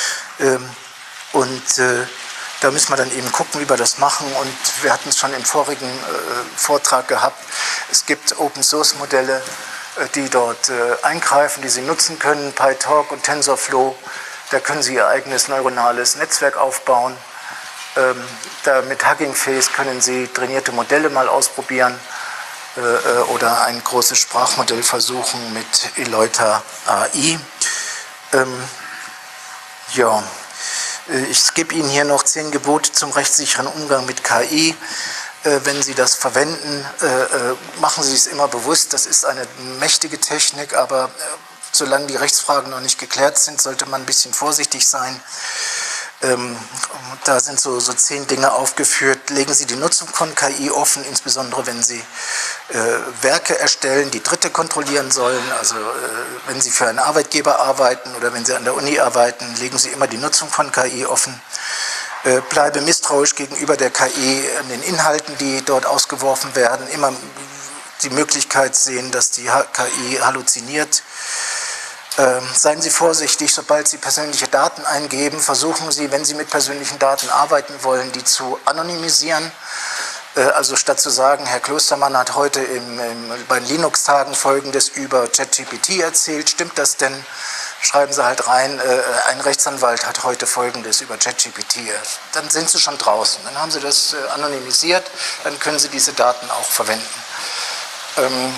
Und da müssen wir dann eben gucken, wie wir das machen. Und wir hatten es schon im vorigen Vortrag gehabt. Es gibt Open-Source-Modelle, die dort eingreifen, die Sie nutzen können, PyTorch und TensorFlow. Da können Sie Ihr eigenes neuronales Netzwerk aufbauen. Ähm, da mit Hugging Face können Sie trainierte Modelle mal ausprobieren äh, oder ein großes Sprachmodell versuchen mit Eleuther A I. Ähm, ja, ich gebe Ihnen hier noch zehn Gebote zum rechtssicheren Umgang mit K I. Äh, wenn Sie das verwenden, äh, machen Sie es immer bewusst. Das ist eine mächtige Technik, aber äh, solange die Rechtsfragen noch nicht geklärt sind, sollte man ein bisschen vorsichtig sein. Ähm, da sind so, so zehn Dinge aufgeführt. Legen Sie die Nutzung von K I offen, insbesondere wenn Sie äh, Werke erstellen, die Dritte kontrollieren sollen. Also äh, wenn Sie für einen Arbeitgeber arbeiten oder wenn Sie an der Uni arbeiten, legen Sie immer die Nutzung von K I offen. Äh, bleibe misstrauisch gegenüber der K I, an den Inhalten, die dort ausgeworfen werden. Immer die Möglichkeit sehen, dass die K I halluziniert. Ähm, seien Sie vorsichtig, sobald Sie persönliche Daten eingeben, versuchen Sie, wenn Sie mit persönlichen Daten arbeiten wollen, die zu anonymisieren. Äh, also statt zu sagen, Herr Klostermann hat heute im, im, bei Linux-Tagen Folgendes über ChatGPT erzählt, stimmt das denn? Schreiben Sie halt rein, äh, ein Rechtsanwalt hat heute Folgendes über ChatGPT. Dann sind Sie schon draußen. Dann haben Sie das äh, anonymisiert, dann können Sie diese Daten auch verwenden. Ähm,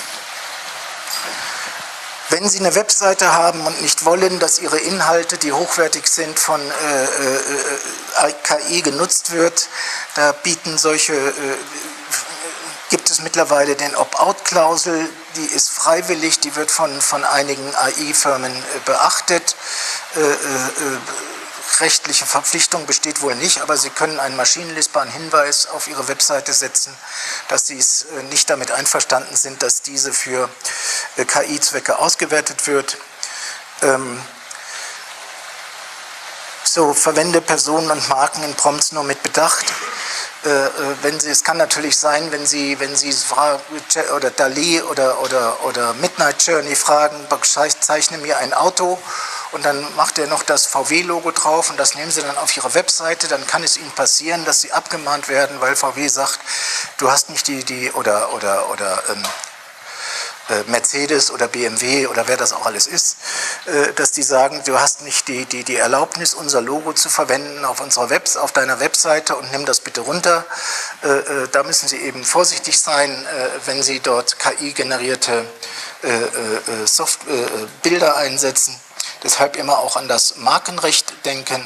Wenn Sie eine Webseite haben und nicht wollen, dass Ihre Inhalte, die hochwertig sind, von äh, äh, K I genutzt wird, da bieten solche, äh, gibt es mittlerweile den Opt-out-Klausel, die ist freiwillig, die wird von, von einigen A I-Firmen äh, beachtet. Äh, äh, rechtliche Verpflichtung besteht wohl nicht, aber Sie können einen maschinenlesbaren Hinweis auf Ihre Webseite setzen, dass Sie es nicht damit einverstanden sind, dass diese für K I-Zwecke ausgewertet wird. Ähm so, verwende Personen und Marken in Prompts nur mit Bedacht. Äh, wenn Sie, es kann natürlich sein, wenn Sie, wenn Sie oder Dali oder, oder, oder Midnight Journey fragen, zeichne mir ein Auto, und dann macht er noch das V W-Logo drauf und das nehmen Sie dann auf Ihre Webseite, dann kann es Ihnen passieren, dass Sie abgemahnt werden, weil V W sagt, du hast nicht die, die oder, oder, oder ähm, äh, Mercedes oder B M W oder wer das auch alles ist, äh, dass die sagen, du hast nicht die, die, die Erlaubnis, unser Logo zu verwenden auf, unserer Webs, auf deiner Webseite und nimm das bitte runter. Äh, äh, da müssen Sie eben vorsichtig sein, äh, wenn Sie dort K I-generierte äh, äh, Soft- äh, Bilder einsetzen. Deshalb immer auch an das Markenrecht denken.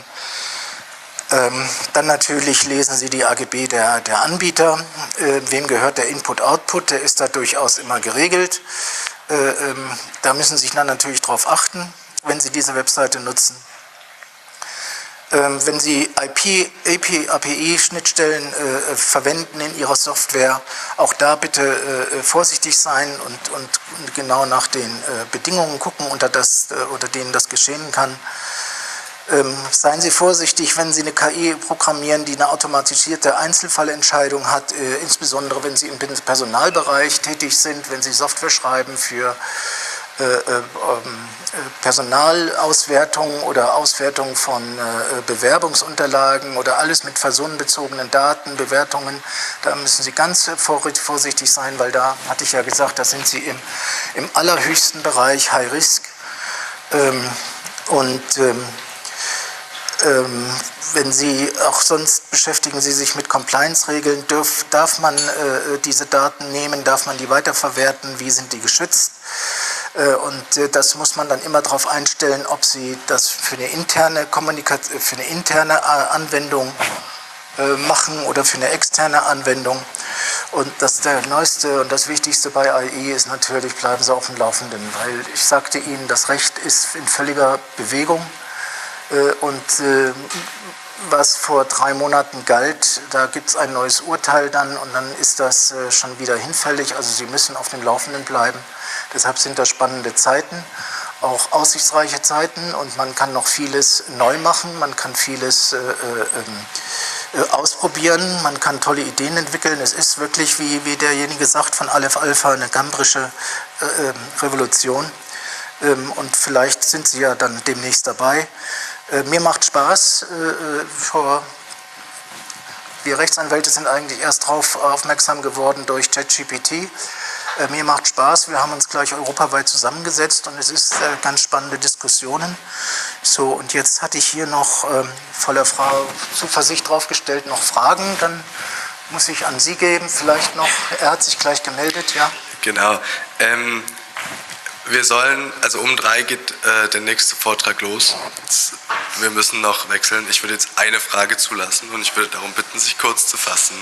Ähm, dann natürlich lesen Sie die A G B der, der Anbieter. Äh, wem gehört der Input-Output? Der ist da durchaus immer geregelt. Äh, ähm, da müssen Sie sich dann natürlich darauf achten, wenn Sie diese Webseite nutzen. Ähm, wenn Sie I P, A P I-Schnittstellen äh, verwenden in Ihrer Software, auch da bitte äh, vorsichtig sein und, und genau nach den äh, Bedingungen gucken, unter, das, äh, unter denen das geschehen kann. Ähm, seien Sie vorsichtig, wenn Sie eine K I programmieren, die eine automatisierte Einzelfallentscheidung hat, äh, insbesondere wenn Sie im Personalbereich tätig sind, wenn Sie Software schreiben für Äh, äh, Personalauswertung oder Auswertung von äh, Bewerbungsunterlagen oder alles mit personenbezogenen Daten, Bewertungen, da müssen Sie ganz vorsichtig sein, weil da, hatte ich ja gesagt, da sind Sie im, im allerhöchsten Bereich High Risk. Ähm, und ähm, ähm, wenn Sie auch sonst beschäftigen Sie sich mit Compliance-Regeln, darf, darf man äh, diese Daten nehmen, darf man die weiterverwerten, wie sind die geschützt? Und das muss man dann immer darauf einstellen, ob Sie das für eine interne Kommunikation, für eine interne Anwendung machen oder für eine externe Anwendung. Und das der neueste und das Wichtigste bei A I ist natürlich, bleiben Sie auf dem Laufenden, weil ich sagte Ihnen, das Recht ist in völliger Bewegung und was vor drei Monaten galt, da gibt es ein neues Urteil dann und dann ist das schon wieder hinfällig, also Sie müssen auf dem Laufenden bleiben. Deshalb sind das spannende Zeiten, auch aussichtsreiche Zeiten und man kann noch vieles neu machen, man kann vieles äh, äh, ausprobieren, man kann tolle Ideen entwickeln. Es ist wirklich, wie, wie derjenige sagt, von Aleph Alpha eine gambrische äh, Revolution. Ähm, und vielleicht sind Sie ja dann demnächst dabei. Äh, mir macht Spaß. Äh, vor, wir Rechtsanwälte sind eigentlich erst darauf aufmerksam geworden durch ChatGPT. Äh, mir macht Spaß. Wir haben uns gleich europaweit zusammengesetzt und es ist äh, ganz spannende Diskussionen. So, und jetzt hatte ich hier noch ähm, voller Frau Zuversicht draufgestellt, noch Fragen. Dann muss ich an Sie geben, vielleicht noch. Er hat sich gleich gemeldet, ja. Genau. Ähm, wir sollen, also um drei geht äh, der nächste Vortrag los. Wir müssen noch wechseln. Ich würde jetzt eine Frage zulassen und ich würde darum bitten, sich kurz zu fassen.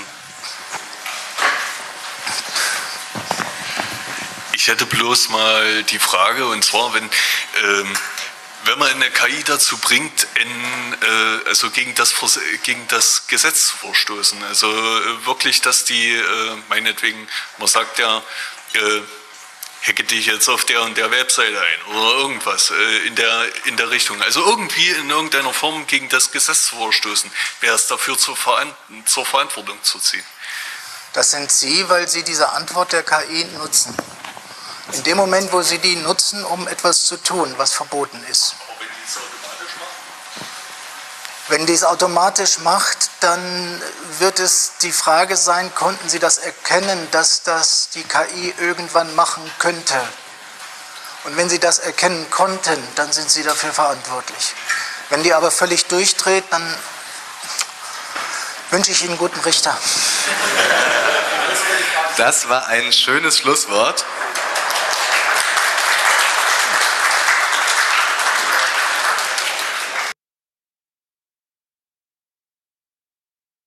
Ich hätte bloß mal die Frage, und zwar, wenn, ähm, wenn man eine K I dazu bringt, in, äh, also gegen das, gegen das Gesetz zu verstoßen, also äh, wirklich, dass die, äh, meinetwegen, man sagt ja, äh, hacke dich jetzt auf der und der Webseite ein oder irgendwas äh, in, der, in der Richtung. Also irgendwie in irgendeiner Form gegen das Gesetz zu verstoßen, wäre es dafür zur, Veran zur Verantwortung zu ziehen. Das sind Sie, weil Sie diese Antwort der K I nutzen. In dem Moment, wo Sie die nutzen, um etwas zu tun, was verboten ist. Aber wenn die es automatisch macht? Wenn die es automatisch macht, dann wird es die Frage sein, konnten Sie das erkennen, dass das die K I irgendwann machen könnte? Und wenn Sie das erkennen konnten, dann sind Sie dafür verantwortlich. Wenn die aber völlig durchdreht, dann wünsche ich Ihnen einen guten Richter. Das war ein schönes Schlusswort.